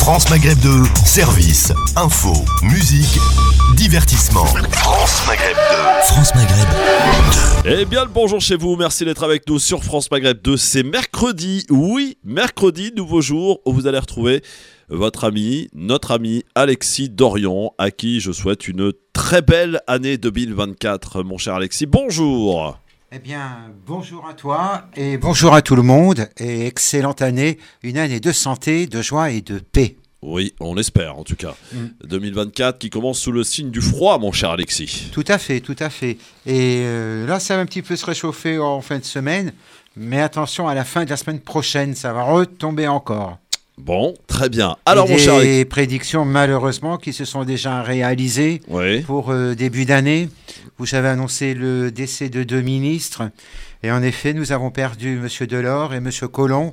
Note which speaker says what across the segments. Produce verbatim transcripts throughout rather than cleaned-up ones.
Speaker 1: France Maghreb deux, service, info, musique, divertissement. France Maghreb deux. France Maghreb deux.
Speaker 2: Eh bien le bonjour chez vous, merci d'être avec nous sur France Maghreb deux. C'est mercredi, oui, mercredi, nouveau jour où vous allez retrouver votre ami, notre ami Alexis Dorion, à qui je souhaite une très belle année deux mille vingt-quatre. Mon cher Alexis, bonjour.
Speaker 3: Eh bien, bonjour à toi et bonjour à tout le monde et excellente année, une année de santé, de joie et de paix.
Speaker 2: Oui, on l'espère en tout cas. Mm. deux mille vingt-quatre qui commence sous le signe du froid, mon cher Alexis.
Speaker 3: Tout à fait, tout à fait. Et euh, là, ça va un petit peu se réchauffer en fin de semaine, mais attention, à la fin de la semaine prochaine, ça va retomber encore.
Speaker 2: Bon, très bien. Alors,
Speaker 3: et
Speaker 2: mon cher Alexis.
Speaker 3: Des prédictions, malheureusement, qui se sont déjà réalisées
Speaker 2: oui.
Speaker 3: pour euh, début d'année. Vous avez annoncé le décès de deux ministres. Et en effet, nous avons perdu M. Delors et M. Collomb.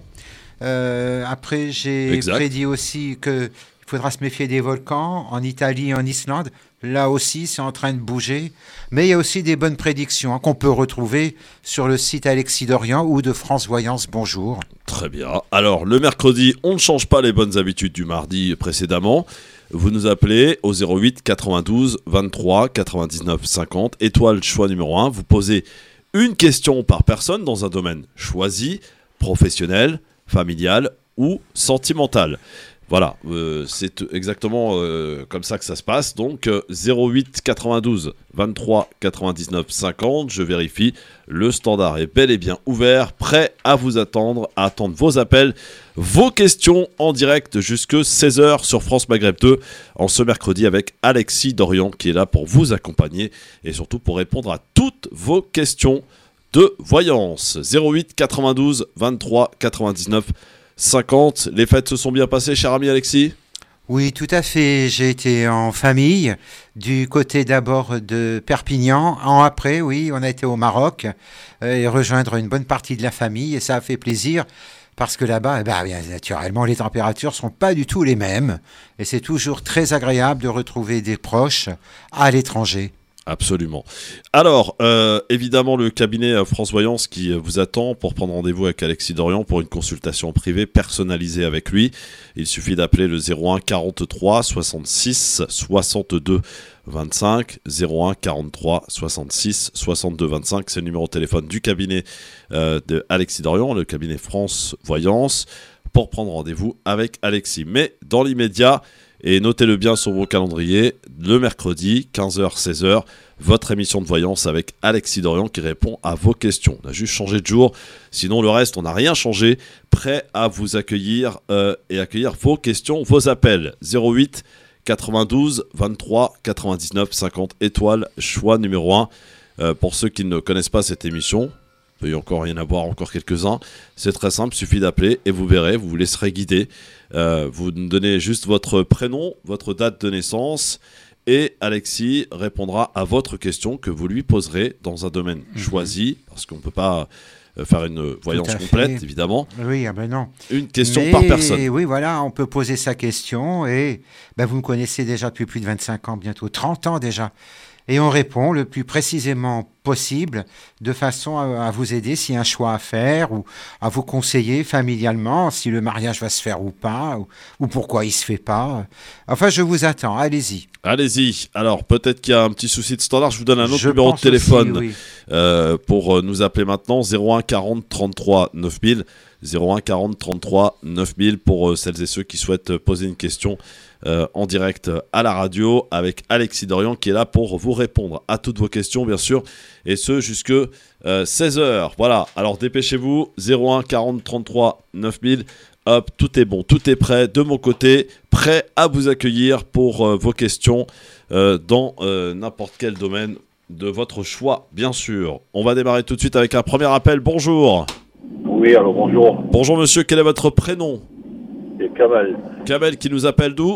Speaker 3: Euh, après, j'ai
Speaker 2: exact.
Speaker 3: prédit aussi qu'il faudra se méfier des volcans en Italie et en Islande. Là aussi, c'est en train de bouger. Mais il y a aussi des bonnes prédictions hein, qu'on peut retrouver sur le site Alexis Dorion ou de France Voyance. Bonjour.
Speaker 2: Très bien. Alors, le mercredi, on ne change pas les bonnes habitudes du mardi précédemment. Vous nous appelez au zéro huit quatre-vingt-douze vingt-trois quatre-vingt-dix-neuf cinquante, étoile choix numéro un. Vous posez une question par personne dans un domaine choisi, professionnel, familial ou sentimental. Voilà, euh, c'est exactement euh, comme ça que ça se passe. Donc euh, zéro huit quatre-vingt-douze vingt-trois quatre-vingt-dix-neuf cinquante, je vérifie, le standard est bel et bien ouvert, prêt à vous attendre, à attendre vos appels, vos questions en direct jusque seize heures sur France Maghreb deux, en ce mercredi avec Alexis Dorion qui est là pour vous accompagner et surtout pour répondre à toutes vos questions de voyance. zéro huit quatre-vingt-douze vingt-trois quatre-vingt-dix-neuf cinquante. Les fêtes se sont bien passées, cher ami Alexis ?
Speaker 3: Oui, tout à fait. J'ai été en famille, du côté d'abord de Perpignan. En après, oui, on a été au Maroc euh, et rejoindre une bonne partie de la famille. Et ça a fait plaisir parce que là-bas, eh ben, bien, naturellement, les températures ne sont pas du tout les mêmes. Et c'est toujours très agréable de retrouver des proches à l'étranger.
Speaker 2: Absolument. Alors, euh, évidemment, le cabinet France Voyance qui vous attend pour prendre rendez-vous avec Alexis Dorion pour une consultation privée personnalisée avec lui. Il suffit d'appeler le zéro un quarante-trois soixante-six soixante-deux vingt-cinq, zéro un quarante-trois soixante-six soixante-deux vingt-cinq. C'est le numéro de téléphone du cabinet euh, de Alexis Dorion, le cabinet France Voyance, pour prendre rendez-vous avec Alexis. Mais dans l'immédiat, et notez-le bien sur vos calendriers, le mercredi, quinze heures seize heures, votre émission de voyance avec Alexis Dorion qui répond à vos questions. On a juste changé de jour, sinon le reste, on n'a rien changé. Prêt à vous accueillir euh, et accueillir vos questions, vos appels. zéro huit quatre-vingt-douze vingt-trois quatre-vingt-dix-neuf cinquante, étoile, choix numéro un. Euh, pour ceux qui ne connaissent pas cette émission, il peut y encore rien à voir, encore quelques-uns. C'est très simple, il suffit d'appeler et vous verrez, vous vous laisserez guider. Euh, vous nous donnez juste votre prénom, votre date de naissance et Alexis répondra à votre question que vous lui poserez dans un domaine mmh. choisi, parce qu'on ne peut pas faire une voyance complète, évidemment.
Speaker 3: Oui, ah ben non.
Speaker 2: Une question
Speaker 3: Mais,
Speaker 2: par personne.
Speaker 3: Oui, voilà, on peut poser sa question et ben, vous me connaissez déjà depuis plus de vingt-cinq ans, bientôt trente ans déjà. Et on répond le plus précisément possible de façon à, à vous aider s'il y a un choix à faire ou à vous conseiller familialement si le mariage va se faire ou pas ou, ou pourquoi il ne se fait pas. Enfin, je vous attends, allez-y.
Speaker 2: Allez-y. Alors, peut-être qu'il y a un petit souci de standard. Je vous donne un autre
Speaker 3: je
Speaker 2: numéro de téléphone
Speaker 3: aussi, oui.
Speaker 2: euh, pour nous appeler maintenant. zéro un quarante trente-trois neuf mille. zéro un quarante trente-trois neuf mille pour euh, celles et ceux qui souhaitent poser une question euh, en direct à la radio avec Alexis Dorion qui est là pour vous répondre à toutes vos questions, bien sûr, et ce jusque euh, seize heures. Voilà, alors dépêchez-vous, zéro un quarante trente-trois neuf mille. Hop, tout est bon, tout est prêt de mon côté, prêt à vous accueillir pour euh, vos questions euh, dans euh, n'importe quel domaine de votre choix, bien sûr. On va démarrer tout de suite avec un premier appel. Bonjour.
Speaker 4: Oui, alors bonjour.
Speaker 2: Bonjour monsieur, quel est votre prénom ?
Speaker 4: C'est Kamel.
Speaker 2: Kamel qui nous appelle d'où ?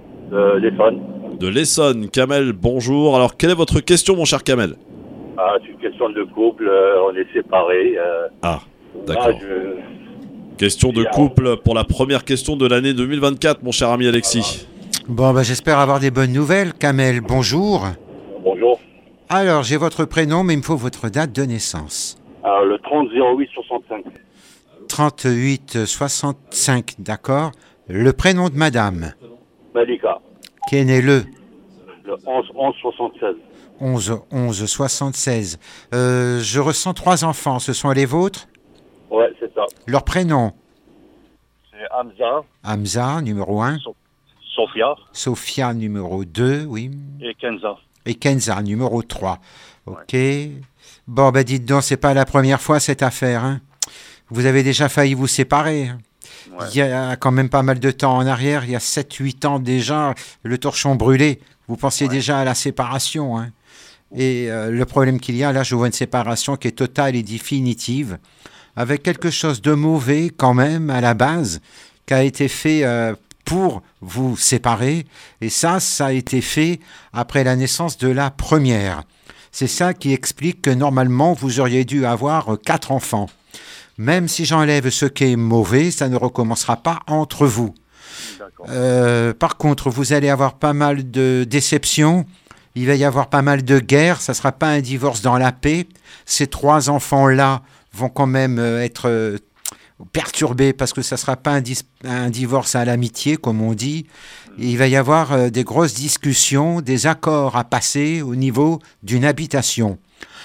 Speaker 4: De l'Essonne.
Speaker 2: De l'Essonne. Kamel, bonjour. Alors, quelle est votre question, mon cher Kamel ?
Speaker 4: Ah, c'est une question de couple, euh, on est séparés. Euh,
Speaker 2: ah, d'accord.
Speaker 4: Ah, je...
Speaker 2: Question de couple pour la première question de l'année deux mille vingt-quatre, mon cher ami Alexis.
Speaker 3: Bon, ben, j'espère avoir des bonnes nouvelles. Kamel, bonjour.
Speaker 4: Bonjour.
Speaker 3: Alors, j'ai votre prénom, mais il me faut votre date de naissance.
Speaker 4: Alors, le trente zéro huit soixante-cinq.
Speaker 3: trente-huit soixante-cinq, d'accord. Le prénom de madame,
Speaker 4: Malika.
Speaker 3: qui est née le
Speaker 4: Le onze onze soixante-seize.
Speaker 3: onze onze soixante-seize. Euh, je ressens trois enfants, ce sont les vôtres?
Speaker 4: Ouais, c'est ça.
Speaker 3: Leur prénom?
Speaker 4: C'est Hamza,
Speaker 3: Hamza, numéro un.
Speaker 4: Sofia
Speaker 3: Sophia, numéro deux, oui.
Speaker 4: et Kenza.
Speaker 3: Et Kenza, numéro trois. Ok. Bon, ben dites donc, c'est pas la première fois cette affaire. Hein. Vous avez déjà failli vous séparer. Hein.
Speaker 4: Ouais.
Speaker 3: Il y a quand même pas mal de temps en arrière, il y a sept huit ans déjà, le torchon brûlé. Vous pensiez
Speaker 4: Ouais.
Speaker 3: déjà à la séparation. Hein. Et euh, le problème qu'il y a, là, je vois une séparation qui est totale et définitive, avec quelque chose de mauvais quand même à la base, qui a été fait euh, pour vous séparer. Et ça, ça a été fait après la naissance de la première. C'est ça qui explique que normalement, vous auriez dû avoir quatre enfants. Même si j'enlève ce qui est mauvais, ça ne recommencera pas entre vous.
Speaker 4: D'accord.
Speaker 3: Euh, par contre, vous allez avoir pas mal de déceptions. Il va y avoir pas mal de guerres. Ça ne sera pas un divorce dans la paix. Ces trois enfants-là vont quand même euh, être euh, perturbés parce que ça ne sera pas un, dis- un divorce à l'amitié, comme on dit. Il va y avoir euh, des grosses discussions, des accords à passer au niveau d'une habitation.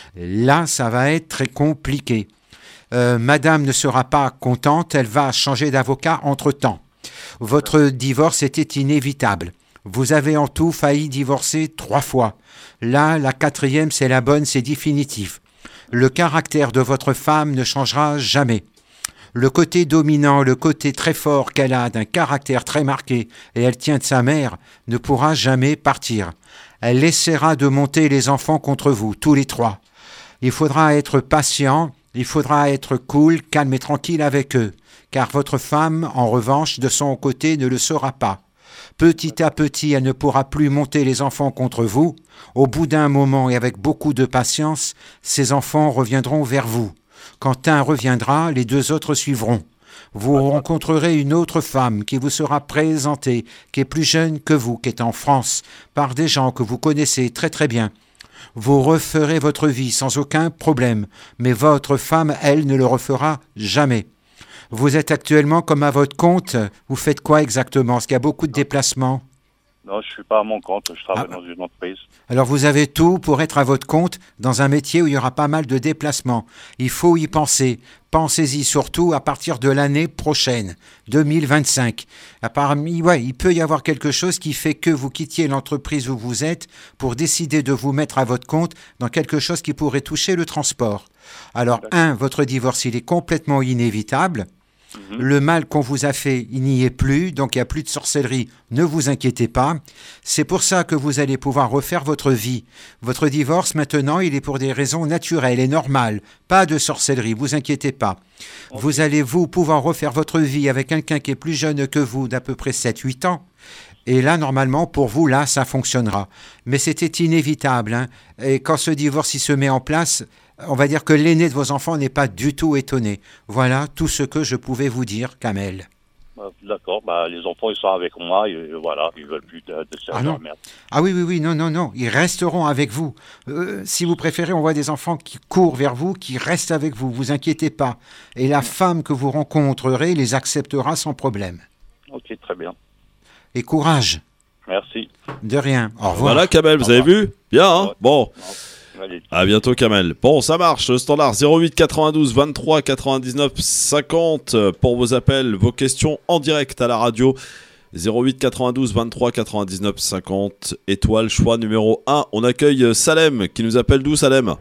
Speaker 3: Là, ça va être très compliqué. Euh, Madame ne sera pas contente, elle va changer d'avocat entre-temps. Votre divorce était inévitable. Vous avez en tout failli divorcer trois fois. Là, la quatrième, c'est la bonne, c'est définitif. Le caractère de votre femme ne changera jamais. Le côté dominant, le côté très fort qu'elle a d'un caractère très marqué, et elle tient de sa mère, ne pourra jamais partir. Elle essaiera de monter les enfants contre vous, tous les trois. Il faudra être patient, il faudra être cool, calme et tranquille avec eux, car votre femme, en revanche, de son côté, ne le sera pas. Petit à petit, elle ne pourra plus monter les enfants contre vous. Au bout d'un moment et avec beaucoup de patience, ces enfants reviendront vers vous. Quand un reviendra, les deux autres suivront. Vous rencontrerez une autre femme qui vous sera présentée, qui est plus jeune que vous, qui est en France, par des gens que vous connaissez très très bien. Vous referez votre vie sans aucun problème, mais votre femme, elle, ne le refera jamais. Vous êtes actuellement comme à votre compte. Vous faites quoi exactement? Est-ce qu'il y a beaucoup de déplacements?
Speaker 4: Non, je suis pas à mon compte, je travaille
Speaker 3: Ah.
Speaker 4: dans une entreprise.
Speaker 3: Alors vous avez tout pour être à votre compte dans un métier où il y aura pas mal de déplacements. Il faut y penser. Pensez-y surtout à partir de l'année prochaine, deux mille vingt-cinq. À parmi, ouais, il peut y avoir quelque chose qui fait que vous quittiez l'entreprise où vous êtes pour décider de vous mettre à votre compte dans quelque chose qui pourrait toucher le transport. Alors, un, votre divorce, il est complètement inévitable.
Speaker 4: Mhm.
Speaker 3: Le mal qu'on vous a fait, il n'y est plus, donc il n'y a plus de sorcellerie, ne vous inquiétez pas. C'est pour ça que vous allez pouvoir refaire votre vie. Votre divorce, maintenant, il est pour des raisons naturelles et normales, pas de sorcellerie, vous inquiétez pas. Vous allez, vous, pouvoir refaire votre vie avec quelqu'un qui est plus jeune que vous, d'à peu près sept huit ans. Et là, normalement, pour vous, là, ça fonctionnera. Mais c'était inévitable, hein. Et quand ce divorce, il se met en place, on va dire que l'aîné de vos enfants n'est pas du tout étonné. Voilà tout ce que je pouvais vous dire, Kamel.
Speaker 4: Euh, D'accord, bah, les enfants ils sont avec moi, et euh, voilà, ils veulent plus de, de servir
Speaker 3: Ah non.
Speaker 4: leur mère.
Speaker 3: Ah oui, oui, oui, non, non, non, ils resteront avec vous. Euh, si vous préférez, on voit des enfants qui courent vers vous, qui restent avec vous, vous inquiétez pas. Et la femme que vous rencontrerez les acceptera sans problème.
Speaker 4: Ok, très bien.
Speaker 3: Et courage,
Speaker 4: Merci.
Speaker 3: de rien. Au revoir.
Speaker 2: Voilà, Kamel, vous
Speaker 4: Au
Speaker 2: avez
Speaker 4: revoir.
Speaker 2: vu? Bien, hein?
Speaker 4: Ouais.
Speaker 2: Bon.
Speaker 4: Allez.
Speaker 2: À bientôt, Kamel. Bon, ça marche. Le standard zéro huit quatre-vingt-douze vingt-trois quatre-vingt-dix-neuf cinquante pour vos appels, vos questions en direct à la radio. zéro huit quatre-vingt-douze vingt-trois quatre-vingt-dix-neuf cinquante. Étoile, choix numéro un. On accueille Salem qui nous appelle d'où, Salem?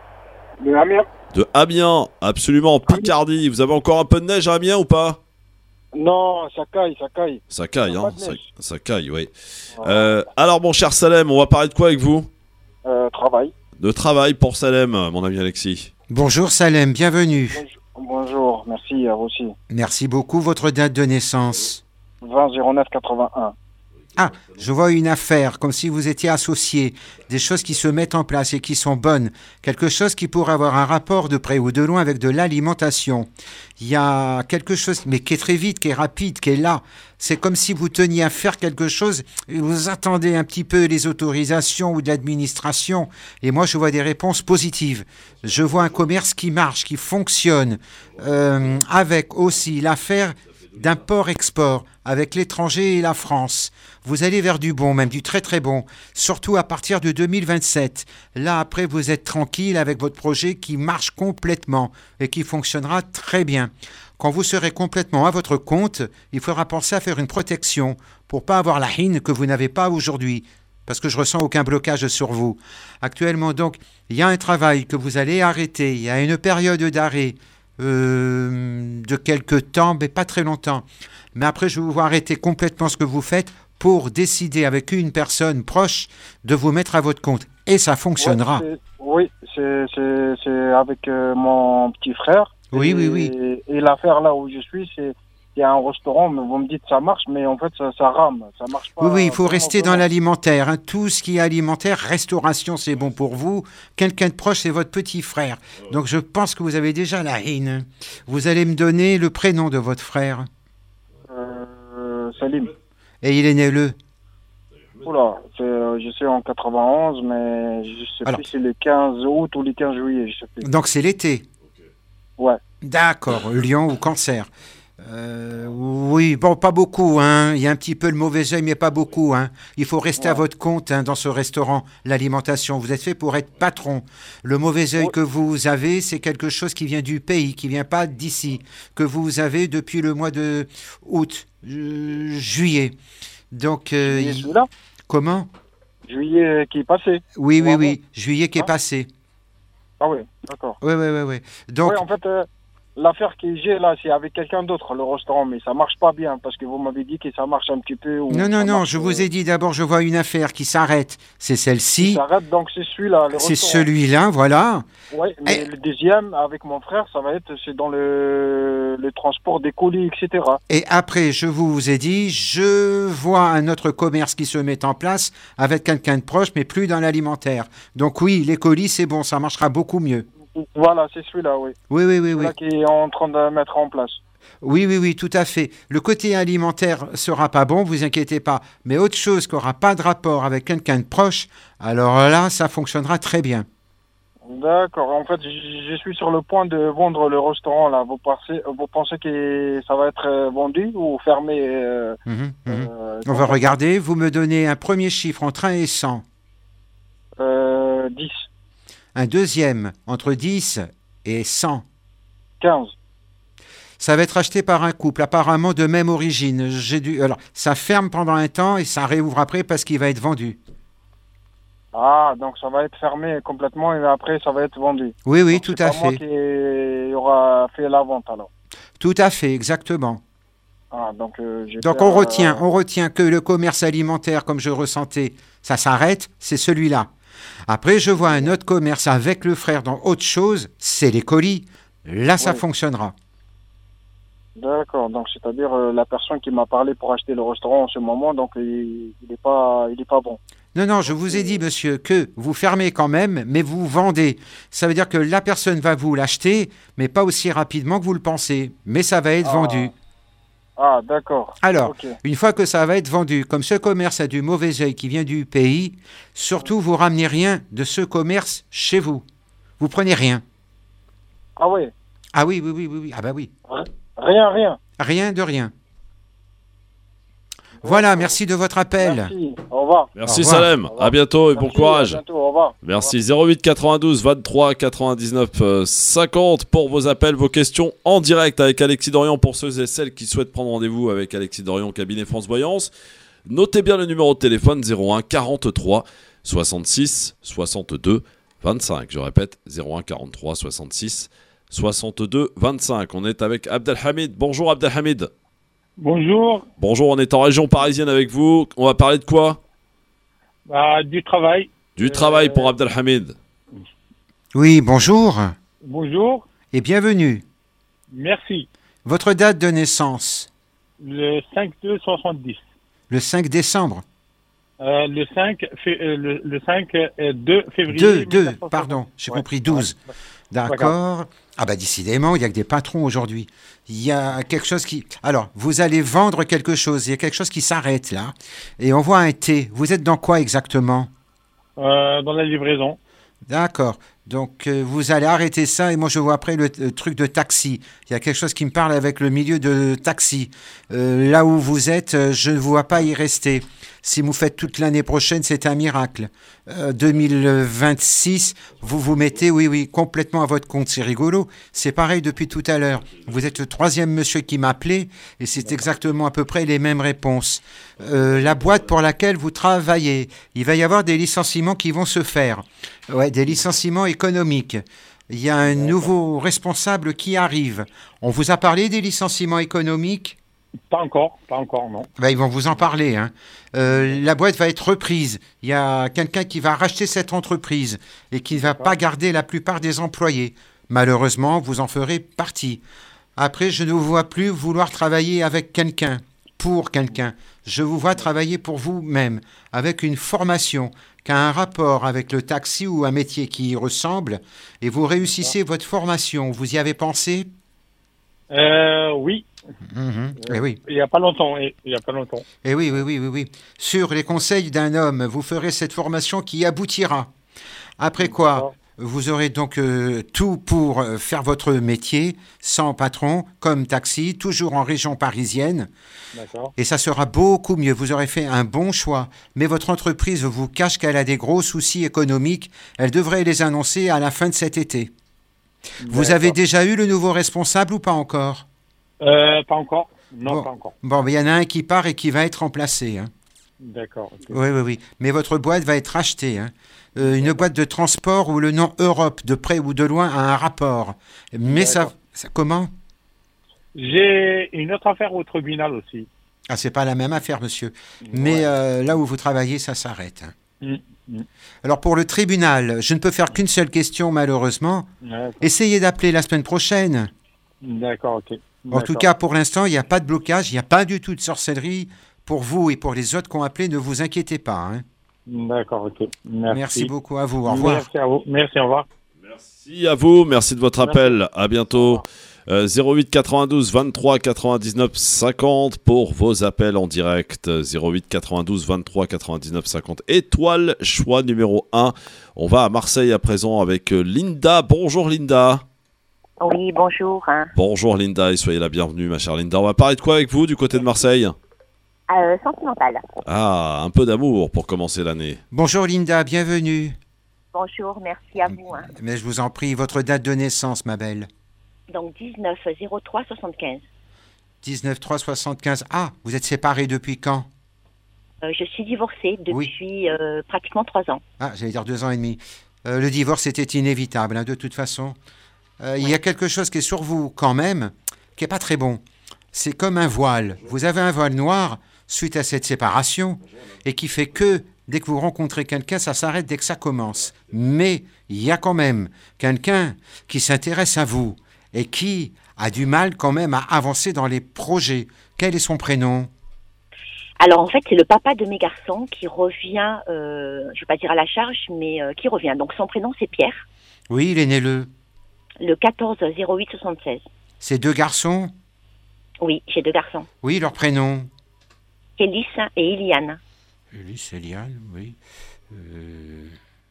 Speaker 5: De Amiens.
Speaker 2: De Amiens, absolument. Picardie. Vous avez encore un peu de neige à Amiens ou pas?
Speaker 5: Non, ça caille, ça caille.
Speaker 2: Ça caille,
Speaker 5: Pas
Speaker 2: hein?
Speaker 5: de
Speaker 2: Ça,
Speaker 5: neige.
Speaker 2: ça caille, oui.
Speaker 5: Voilà.
Speaker 2: Euh, alors, mon cher Salem, on va parler de quoi avec vous?
Speaker 5: Euh, travail.
Speaker 2: De travail pour Salem, mon ami Alexis.
Speaker 3: Bonjour Salem, bienvenue.
Speaker 5: Bonjour, bonjour, merci à vous aussi.
Speaker 3: Merci beaucoup. Votre date de naissance?
Speaker 5: vingt zéro neuf quatre-vingt-un.
Speaker 3: Ah, je vois une affaire, comme si vous étiez associés, des choses qui se mettent en place et qui sont bonnes, quelque chose qui pourrait avoir un rapport de près ou de loin avec de l'alimentation. Il y a quelque chose, mais qui est très vite, qui est rapide, qui est là. C'est comme si vous teniez à faire quelque chose, et vous attendez un petit peu les autorisations ou de l'administration, et moi je vois des réponses positives. Je vois un commerce qui marche, qui fonctionne, euh, avec aussi l'affaire d'import-export avec l'étranger et la France. Vous allez vers du bon, même du très très bon, surtout à partir de deux mille vingt-sept. Là, après, vous êtes tranquille avec votre projet qui marche complètement et qui fonctionnera très bien. Quand vous serez complètement à votre compte, il faudra penser à faire une protection pour pas avoir la hine que vous n'avez pas aujourd'hui, parce que je ressens aucun blocage sur vous. Actuellement, donc, il y a un travail que vous allez arrêter, il y a une période d'arrêt euh, de quelques temps, mais pas très longtemps. Mais après, je vais vous arrêter complètement ce que vous faites pour décider avec une personne proche de vous mettre à votre compte. Et ça fonctionnera.
Speaker 5: Ouais, c'est- oui, c'est, c'est, c'est avec euh, mon petit frère.
Speaker 3: Oui,
Speaker 5: et,
Speaker 3: oui, oui.
Speaker 5: Et l'affaire là où je suis, c'est il y a un restaurant, mais vous me dites ça marche, mais en fait ça, ça rame, ça marche pas.
Speaker 3: Oui, oui, il faut
Speaker 5: vraiment,
Speaker 3: rester dans
Speaker 5: vraiment.
Speaker 3: l'alimentaire. Hein. Tout ce qui est alimentaire, restauration, c'est bon pour vous. Quelqu'un de proche, c'est votre petit frère. Donc je pense que vous avez déjà la haine. Vous allez me donner le prénom de votre frère.
Speaker 5: Euh, Salim.
Speaker 3: Et il est né le.
Speaker 5: Oula, c'est, euh, je sais en quatre-vingt-onze, mais je sais
Speaker 3: Alors.
Speaker 5: plus si c'est le quinze août ou le quinze juillet, je sais plus.
Speaker 3: Donc c'est l'été.
Speaker 5: Ouais.
Speaker 3: D'accord, lion ou cancer. Euh, oui, bon, pas beaucoup. Hein. Il y a un petit peu le mauvais œil, mais pas beaucoup. Hein. Il faut rester à
Speaker 5: Ouais.
Speaker 3: votre compte hein, dans ce restaurant, l'alimentation. Vous êtes fait pour être patron. Le mauvais œil
Speaker 5: Ouais.
Speaker 3: que vous avez, c'est quelque chose qui vient du pays, qui vient pas d'ici, que vous avez depuis le mois de août, euh, juillet. Donc, euh,
Speaker 5: Juillet,
Speaker 3: il-
Speaker 5: celui-là
Speaker 3: comment?
Speaker 5: Juillet qui est passé.
Speaker 3: Oui, oui,
Speaker 5: Bravo.
Speaker 3: oui, juillet qui est
Speaker 5: Ah.
Speaker 3: passé.
Speaker 5: Ah oui, d'accord.
Speaker 3: Oui, oui, oui, oui. Donc,
Speaker 5: Oui, en fait, euh, l'affaire que j'ai là, c'est avec quelqu'un d'autre, le restaurant, mais ça marche pas bien parce que vous m'avez dit que ça marche un petit peu. Ou
Speaker 3: non, non,
Speaker 5: ça
Speaker 3: non,
Speaker 5: marche,
Speaker 3: je vous
Speaker 5: euh,
Speaker 3: ai dit d'abord, je vois une affaire qui s'arrête. C'est
Speaker 5: qui
Speaker 3: celle-ci.
Speaker 5: s'arrête, donc c'est celui-là, le
Speaker 3: C'est
Speaker 5: restaurant.
Speaker 3: celui-là, voilà.
Speaker 5: Oui, mais
Speaker 3: Eh.
Speaker 5: le deuxième, avec mon frère, ça va être, c'est dans le, le transport des colis, et cetera.
Speaker 3: Et après, je vous ai dit, je vois un autre commerce qui se met en place avec quelqu'un de proche, mais plus dans l'alimentaire. Donc oui, les colis, c'est bon, ça marchera beaucoup mieux.
Speaker 5: Voilà, c'est celui-là, oui.
Speaker 3: Oui, oui, oui, oui.
Speaker 5: Celui-là qui est en train de mettre en place.
Speaker 3: Oui, oui, oui, tout à fait. Le côté alimentaire sera pas bon, vous inquiétez pas. Mais autre chose qui n'aura pas de rapport avec quelqu'un de proche, alors là, ça fonctionnera très bien.
Speaker 5: D'accord. En fait, je je suis sur le point de vendre le restaurant, là. Vous pensez, vous pensez que ça va être euh, vendu ou fermé euh,
Speaker 3: Mhm, mhm.
Speaker 5: euh,
Speaker 3: On va regarder, vous me donnez un premier chiffre entre un et cent,
Speaker 5: euh, dix,
Speaker 3: un deuxième entre dix et cent.
Speaker 5: quinze.
Speaker 3: Ça va être acheté par un couple, apparemment de même origine. J'ai dû... Alors, ça ferme pendant un temps et ça réouvre après parce qu'il va être vendu.
Speaker 5: Ah, donc ça va être fermé complètement et après ça va être vendu.
Speaker 3: Oui, oui,
Speaker 5: Donc,
Speaker 3: tout
Speaker 5: c'est
Speaker 3: à
Speaker 5: pas moi
Speaker 3: fait.
Speaker 5: qui aura fait la vente alors.
Speaker 3: Tout à fait, exactement.
Speaker 5: Ah, donc euh, j'ai
Speaker 3: Donc
Speaker 5: fait,
Speaker 3: on
Speaker 5: euh,
Speaker 3: retient, on retient que le commerce alimentaire, comme je ressentais, ça s'arrête, c'est celui-là. Après, je vois un autre commerce avec le frère dans autre chose, c'est les colis. Là, ça
Speaker 5: Oui.
Speaker 3: fonctionnera.
Speaker 5: D'accord, donc c'est-à-dire euh, la personne qui m'a parlé pour acheter le restaurant en ce moment, donc il il est pas, il est pas bon.
Speaker 3: Non, non, je vous ai dit, monsieur, que vous fermez quand même, mais vous vendez. Ça veut dire que la personne va vous l'acheter, mais pas aussi rapidement que vous le pensez. Mais ça va être
Speaker 5: Ah.
Speaker 3: vendu.
Speaker 5: Ah, d'accord.
Speaker 3: Alors,
Speaker 5: Ok.
Speaker 3: une fois que ça va être vendu, comme ce commerce a du mauvais œil qui vient du pays, surtout vous ramenez rien de ce commerce chez vous. Vous prenez rien.
Speaker 5: Ah oui,
Speaker 3: Ah oui, oui, oui, oui, oui. Ah bah oui.
Speaker 5: rien, rien.
Speaker 3: Rien de rien. Voilà, merci de votre appel.
Speaker 5: Merci. Au revoir.
Speaker 2: Merci
Speaker 3: Au revoir.
Speaker 2: Salem,
Speaker 5: Au revoir.
Speaker 2: à bientôt et bon
Speaker 5: Merci,
Speaker 2: courage.
Speaker 5: À bientôt. Au revoir.
Speaker 2: Merci. zéro huit quatre-vingt-douze vingt-trois quatre-vingt-dix-neuf euh, cinquante pour vos appels, vos questions en direct avec Alexis Dorian pour ceux et celles qui souhaitent prendre rendez-vous avec Alexis Dorian, cabinet France Voyance. Notez bien le numéro de téléphone zéro un quarante-trois soixante-six soixante-deux vingt-cinq. Je répète, zéro un quarante-trois soixante-six soixante-deux vingt-cinq. On est avec Abdelhamid. Bonjour Abdelhamid.
Speaker 6: Bonjour,
Speaker 2: Bonjour, on est en région parisienne avec vous. On va parler de quoi?
Speaker 6: bah, du travail.
Speaker 2: Du travail pour Abdelhamid.
Speaker 3: Oui, bonjour
Speaker 6: Bonjour,
Speaker 3: et bienvenue.
Speaker 6: merci.
Speaker 3: Votre date de naissance,
Speaker 6: Le cinq deux soixante-dix.
Speaker 3: le cinq décembre.
Speaker 6: Euh, le cinq, fé- euh, le, le cinq euh, deux février.
Speaker 3: deux, deux,
Speaker 6: mille neuf cent soixante.
Speaker 3: pardon, j'ai
Speaker 6: Ouais,
Speaker 3: compris douze.
Speaker 6: ouais.
Speaker 3: D'accord. Ah bah décidément, il n'y a que des patrons aujourd'hui. Il y a quelque chose qui... Alors, vous allez vendre quelque chose, il y a quelque chose qui s'arrête là. Et on voit un T. Vous êtes dans quoi exactement?
Speaker 6: Euh, dans la livraison.
Speaker 3: D'accord. Donc, euh, vous allez arrêter ça. Et moi, je vois après le, le truc de taxi. Il y a quelque chose qui me parle avec le milieu de taxi. Euh, là où vous êtes, euh, je ne vois pas y rester. Si vous faites toute l'année prochaine, c'est un miracle. Euh, deux mille vingt-six, vous vous mettez, oui, oui, complètement à votre compte. C'est rigolo. C'est pareil depuis tout à l'heure. Vous êtes le troisième monsieur qui m'a appelé et c'est exactement à peu près les mêmes réponses. Euh, la boîte pour laquelle vous travaillez, il va y avoir des licenciements qui vont se faire. Ouais, des licenciements économiques. Il y a un nouveau responsable qui arrive. On vous a parlé des licenciements économiques ?
Speaker 6: Pas encore, pas encore, non.
Speaker 3: Ben, ils vont vous en parler. Hein. Euh, la boîte va être reprise. Il y a quelqu'un qui va racheter cette entreprise et qui ne va pas garder la plupart des employés. Malheureusement, vous en ferez partie. Après, je ne vous vois plus vouloir travailler avec quelqu'un, pour quelqu'un. Je vous vois travailler pour vous-même, avec une formation qui a un rapport avec le taxi ou un métier qui y ressemble, et vous réussissez votre formation. Vous y avez pensé ?
Speaker 6: Euh, oui.
Speaker 3: Mmh, eh oui.
Speaker 6: Il n'y a pas longtemps, il n'y a pas longtemps.
Speaker 3: Eh oui, oui, oui, oui, oui. Sur les conseils d'un homme, vous ferez cette formation qui aboutira. Après quoi, vous aurez donc euh, tout pour euh, faire votre métier, sans patron, comme taxi, toujours en région parisienne.
Speaker 6: D'accord.
Speaker 3: Et ça sera beaucoup mieux. Vous aurez fait un bon choix. Mais votre entreprise vous cache qu'elle a des gros soucis économiques. Elle devrait les annoncer à la fin de cet été. Vous
Speaker 6: D'accord.
Speaker 3: avez déjà eu le nouveau responsable ou pas encore ?
Speaker 6: Euh, pas encore. Non,
Speaker 3: Bon.
Speaker 6: pas encore.
Speaker 3: Bon, il y en a un qui part et qui va être remplacé. Hein.
Speaker 6: D'accord. ok.
Speaker 3: Oui, oui, oui. Mais votre boîte va être rachetée. Hein. Euh, une boîte de transport où le nom Europe, de près ou de loin, a un rapport. Mais ça,
Speaker 6: D'accord.
Speaker 3: ça... Comment ?
Speaker 6: J'ai une autre affaire au tribunal aussi.
Speaker 3: Ah, c'est pas la même affaire, monsieur. Mais
Speaker 6: Ouais.
Speaker 3: euh, là où vous travaillez, ça s'arrête. Hein.
Speaker 6: Mm, mm.
Speaker 3: Alors, pour le tribunal, je ne peux faire qu'une seule question, malheureusement.
Speaker 6: D'accord.
Speaker 3: Essayez d'appeler la semaine prochaine.
Speaker 6: D'accord, ok.
Speaker 3: En tout
Speaker 6: D'accord.
Speaker 3: cas, pour l'instant, il n'y a pas de blocage, il n'y a pas du tout de sorcellerie. Pour vous et pour les autres qui ont appelé, ne vous inquiétez pas. Hein.
Speaker 6: D'accord, ok. Merci.
Speaker 3: Merci beaucoup à vous. Au revoir.
Speaker 6: Merci à vous. Merci, au revoir.
Speaker 2: Merci à vous, merci de votre appel. À bientôt. Euh, zéro huit quatre-vingt-douze vingt-trois quatre-vingt-dix-neuf cinquante pour vos appels en direct. zéro huit quatre-vingt-douze vingt-trois quatre-vingt-dix-neuf cinquante. Étoile, choix numéro un. On va à Marseille à présent avec Linda. Bonjour Linda.
Speaker 7: Oui, bonjour. Hein.
Speaker 2: Bonjour Linda et soyez la bienvenue ma chère Linda. On va parler de quoi avec vous du côté de Marseille ?
Speaker 7: Euh, sentimental.
Speaker 2: Ah, un peu d'amour pour commencer l'année.
Speaker 3: Bonjour Linda, bienvenue.
Speaker 7: Bonjour, merci à vous. Hein.
Speaker 3: Mais je vous en prie, votre date de naissance, ma belle.
Speaker 7: Donc dix-neuf zéro trois soixante-quinze.
Speaker 3: dix-neuf trois soixante-quinze. Ah, vous êtes séparés depuis quand ?
Speaker 7: Euh, je suis divorcée depuis
Speaker 3: Oui.
Speaker 7: euh, pratiquement trois ans.
Speaker 3: Ah, j'allais dire deux ans et demi. Euh, le divorce était inévitable, hein, de toute façon. Euh, il y a quelque chose qui est sur vous, quand même, qui n'est pas très bon. C'est comme un voile. Vous avez un voile noir suite à cette séparation et qui fait que, dès que vous rencontrez quelqu'un, ça s'arrête dès que ça commence. Mais il y a quand même quelqu'un qui s'intéresse à vous et qui a du mal quand même à avancer dans les projets. Quel est son prénom ?
Speaker 7: Alors en fait, c'est le papa de mes garçons qui revient, euh, je ne vais pas dire à la charge, mais euh, qui revient. Donc son prénom c'est Pierre,
Speaker 3: Oui, il est né le.
Speaker 7: le quatorze zéro huit soixante-seize.
Speaker 3: C'est deux garçons ?
Speaker 7: Oui, j'ai deux garçons,
Speaker 3: Oui, leur prénom.
Speaker 7: Kélis et Iliane.
Speaker 3: Ulysse, Eliane, oui. Euh...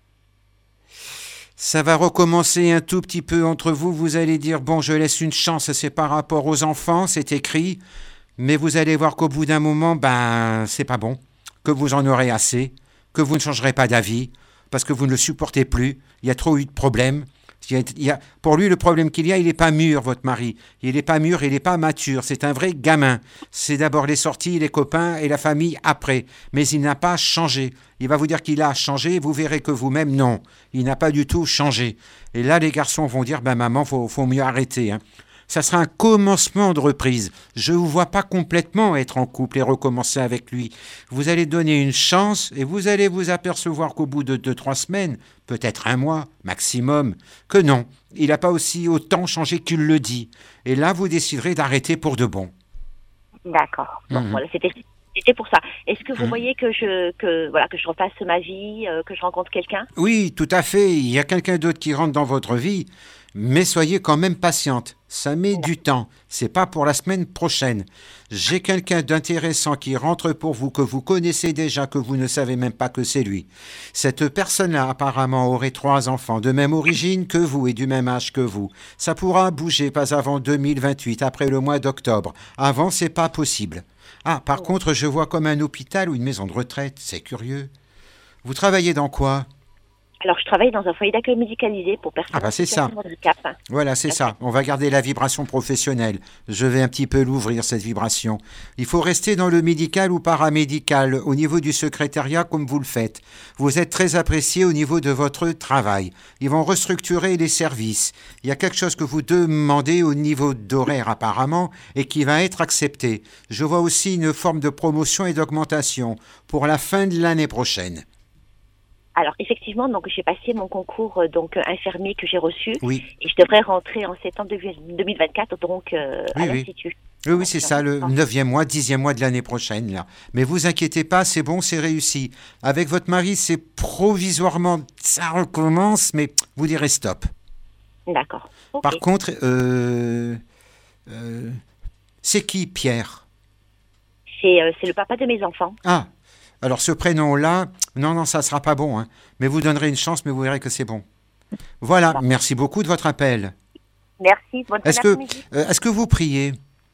Speaker 3: Ça va recommencer un tout petit peu entre vous. Vous allez dire, bon, je laisse une chance, c'est par rapport aux enfants, c'est écrit. Mais vous allez voir qu'au bout d'un moment, ben, c'est pas bon. Que vous en aurez assez. Que vous ne changerez pas d'avis. Parce que vous ne le supportez plus. Il y a trop eu de problèmes. Il y a, il y a, pour lui, le problème qu'il y a, il n'est pas mûr, votre mari. Il n'est pas mûr, il n'est pas mature. C'est un vrai gamin. C'est d'abord les sorties, les copains et la famille après. Mais il n'a pas changé. Il va vous dire qu'il a changé. Vous verrez que vous-même, non. Il n'a pas du tout changé. Et là, les garçons vont dire, ben maman, faut, faut mieux arrêter. Hein. Ça sera un commencement de reprise. Je ne vous vois pas complètement être en couple et recommencer avec lui. Vous allez donner une chance et vous allez vous apercevoir qu'au bout de deux, trois semaines, peut-être un mois, maximum, que non, il n'a pas aussi autant changé qu'il le dit. Et là, vous déciderez d'arrêter pour de bon.
Speaker 7: D'accord. Bon,
Speaker 3: Mhm.
Speaker 7: voilà, c'était c'était pour ça. Est-ce que vous
Speaker 3: Mhm.
Speaker 7: voyez que je que voilà que je repasse ma vie, euh, que je rencontre quelqu'un?
Speaker 3: Oui, tout à fait. Il y a quelqu'un d'autre qui rentre dans votre vie. Mais soyez quand même patiente. Ça met du temps. C'est pas pour la semaine prochaine. J'ai quelqu'un d'intéressant qui rentre pour vous, que vous connaissez déjà, que vous ne savez même pas que c'est lui. Cette personne-là, apparemment, aurait trois enfants, de même origine que vous et du même âge que vous. Ça pourra bouger pas avant deux mille vingt-huit, après le mois d'octobre. Avant, c'est pas possible. Ah, par contre, je vois comme un hôpital ou une maison de retraite. C'est curieux. Vous travaillez dans quoi ?
Speaker 7: Alors, je travaille dans un foyer d'accueil médicalisé pour personnes
Speaker 3: Ah bah c'est ça.
Speaker 7: en handicap.
Speaker 3: Voilà, c'est ça. On va garder la vibration professionnelle. Je vais un petit peu l'ouvrir, cette vibration. Il faut rester dans le médical ou paramédical, au niveau du secrétariat comme vous le faites. Vous êtes très apprécié au niveau de votre travail. Ils vont restructurer les services. Il y a quelque chose que vous demandez au niveau d'horaire apparemment et qui va être accepté. Je vois aussi une forme de promotion et d'augmentation pour la fin de l'année prochaine.
Speaker 7: Alors, effectivement, donc j'ai passé mon concours euh, donc euh, infirmier que j'ai reçu.
Speaker 3: Oui.
Speaker 7: Et je devrais rentrer en septembre deux mille vingt-quatre, donc euh,
Speaker 3: Oui,
Speaker 7: à
Speaker 3: oui.
Speaker 7: l'Institut.
Speaker 3: Oui, oui, c'est ça, le neuvième mois, dixième mois de l'année prochaine, là. Mais vous inquiétez pas, c'est bon, c'est réussi. Avec votre mari, c'est provisoirement, ça recommence, mais vous direz stop.
Speaker 7: D'accord. Ok.
Speaker 3: Par contre, euh, euh, c'est qui, Pierre ?
Speaker 7: C'est euh, c'est le papa de mes enfants.
Speaker 3: Ah, alors ce prénom-là, non, non, ça ne sera pas bon, hein. Mais vous donnerez une chance, mais vous verrez que c'est bon. Voilà, merci beaucoup de votre appel.
Speaker 7: Merci. Bonne fin
Speaker 3: Est-ce que,
Speaker 7: d'après-midi.
Speaker 3: euh, est-ce que vous priez ?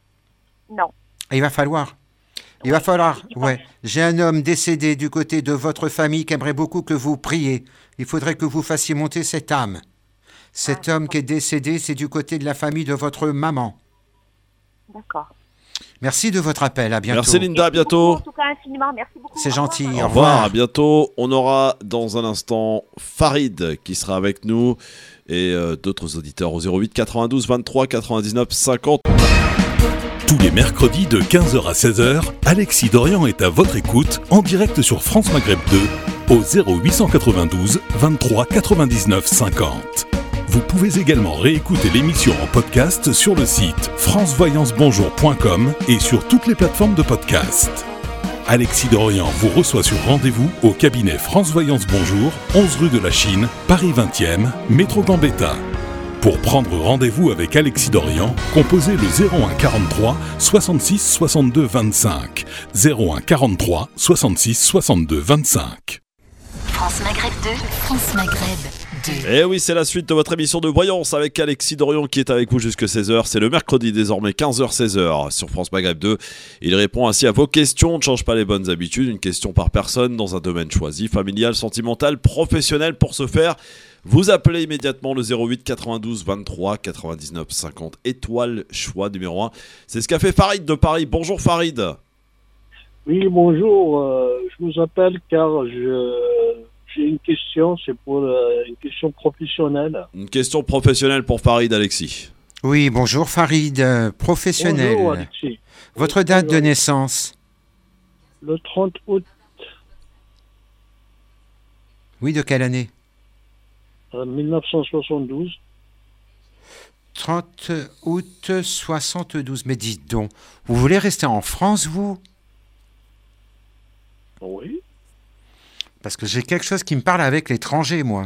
Speaker 7: Non.
Speaker 3: Il va falloir. Il va falloir, ouais. J'ai un homme décédé du côté de votre famille qui aimerait beaucoup que vous priez. Il faudrait que vous fassiez monter cette âme. Cet homme qui est décédé, c'est du côté de la famille de votre maman.
Speaker 7: D'accord.
Speaker 3: Merci de votre appel, à bientôt.
Speaker 2: Merci Linda, à bientôt.
Speaker 7: En tout cas, infiniment, merci beaucoup.
Speaker 3: C'est gentil.
Speaker 2: Au revoir, à bientôt. On aura dans un instant Farid qui sera avec nous et euh, d'autres auditeurs au zéro huit quatre-vingt-douze vingt-trois quatre-vingt-dix-neuf cinquante.
Speaker 1: Tous les mercredis de quinze heures à seize heures, Alexis Dorian est à votre écoute en direct sur France Maghreb deux au zéro huit cent quatre-vingt-douze vingt-trois quatre-vingt-dix-neuf cinquante. Vous pouvez également réécouter l'émission en podcast sur le site francevoyancebonjour point com et sur toutes les plateformes de podcast. Alexis Dorian vous reçoit sur rendez-vous au cabinet France Voyance Bonjour, onze rue de la Chine, Paris vingtième, métro Gambetta. Pour prendre rendez-vous avec Alexis Dorian, composez le zéro un quarante-trois soixante-six soixante-deux vingt-cinq. zéro un quarante-trois soixante-six soixante-deux vingt-cinq.
Speaker 8: France Maghreb deux, France Maghreb deux.
Speaker 2: Et oui, c'est la suite de votre émission de Voyance avec Alexis Dorian qui est avec vous jusqu'à seize heures. C'est le mercredi désormais quinze heures seize heures sur France Maghreb deux. Il répond ainsi à vos questions. Ne change pas les bonnes habitudes. Une question par personne dans un domaine choisi, familial, sentimental, professionnel. Pour ce faire, vous appelez immédiatement le zéro huit quatre-vingt-douze vingt-trois quatre-vingt-dix-neuf cinquante. Étoile choix numéro un. C'est ce qu'a fait Farid de Paris. Bonjour Farid.
Speaker 9: Oui, bonjour. Euh, je vous appelle car je... J'ai une question, c'est pour euh, une question professionnelle.
Speaker 2: Une question professionnelle pour Farid, Alexis.
Speaker 3: Oui, bonjour Farid, euh, professionnel.
Speaker 9: Bonjour Alexis.
Speaker 3: Votre date de naissance ?
Speaker 9: Le trente août.
Speaker 3: Oui, de quelle année ?
Speaker 9: Euh, mille neuf cent soixante-douze.
Speaker 3: trente août soixante-douze. Mais dites donc, vous voulez rester en France, vous ?
Speaker 9: Oui.
Speaker 3: Parce que j'ai quelque chose qui me parle avec l'étranger, moi.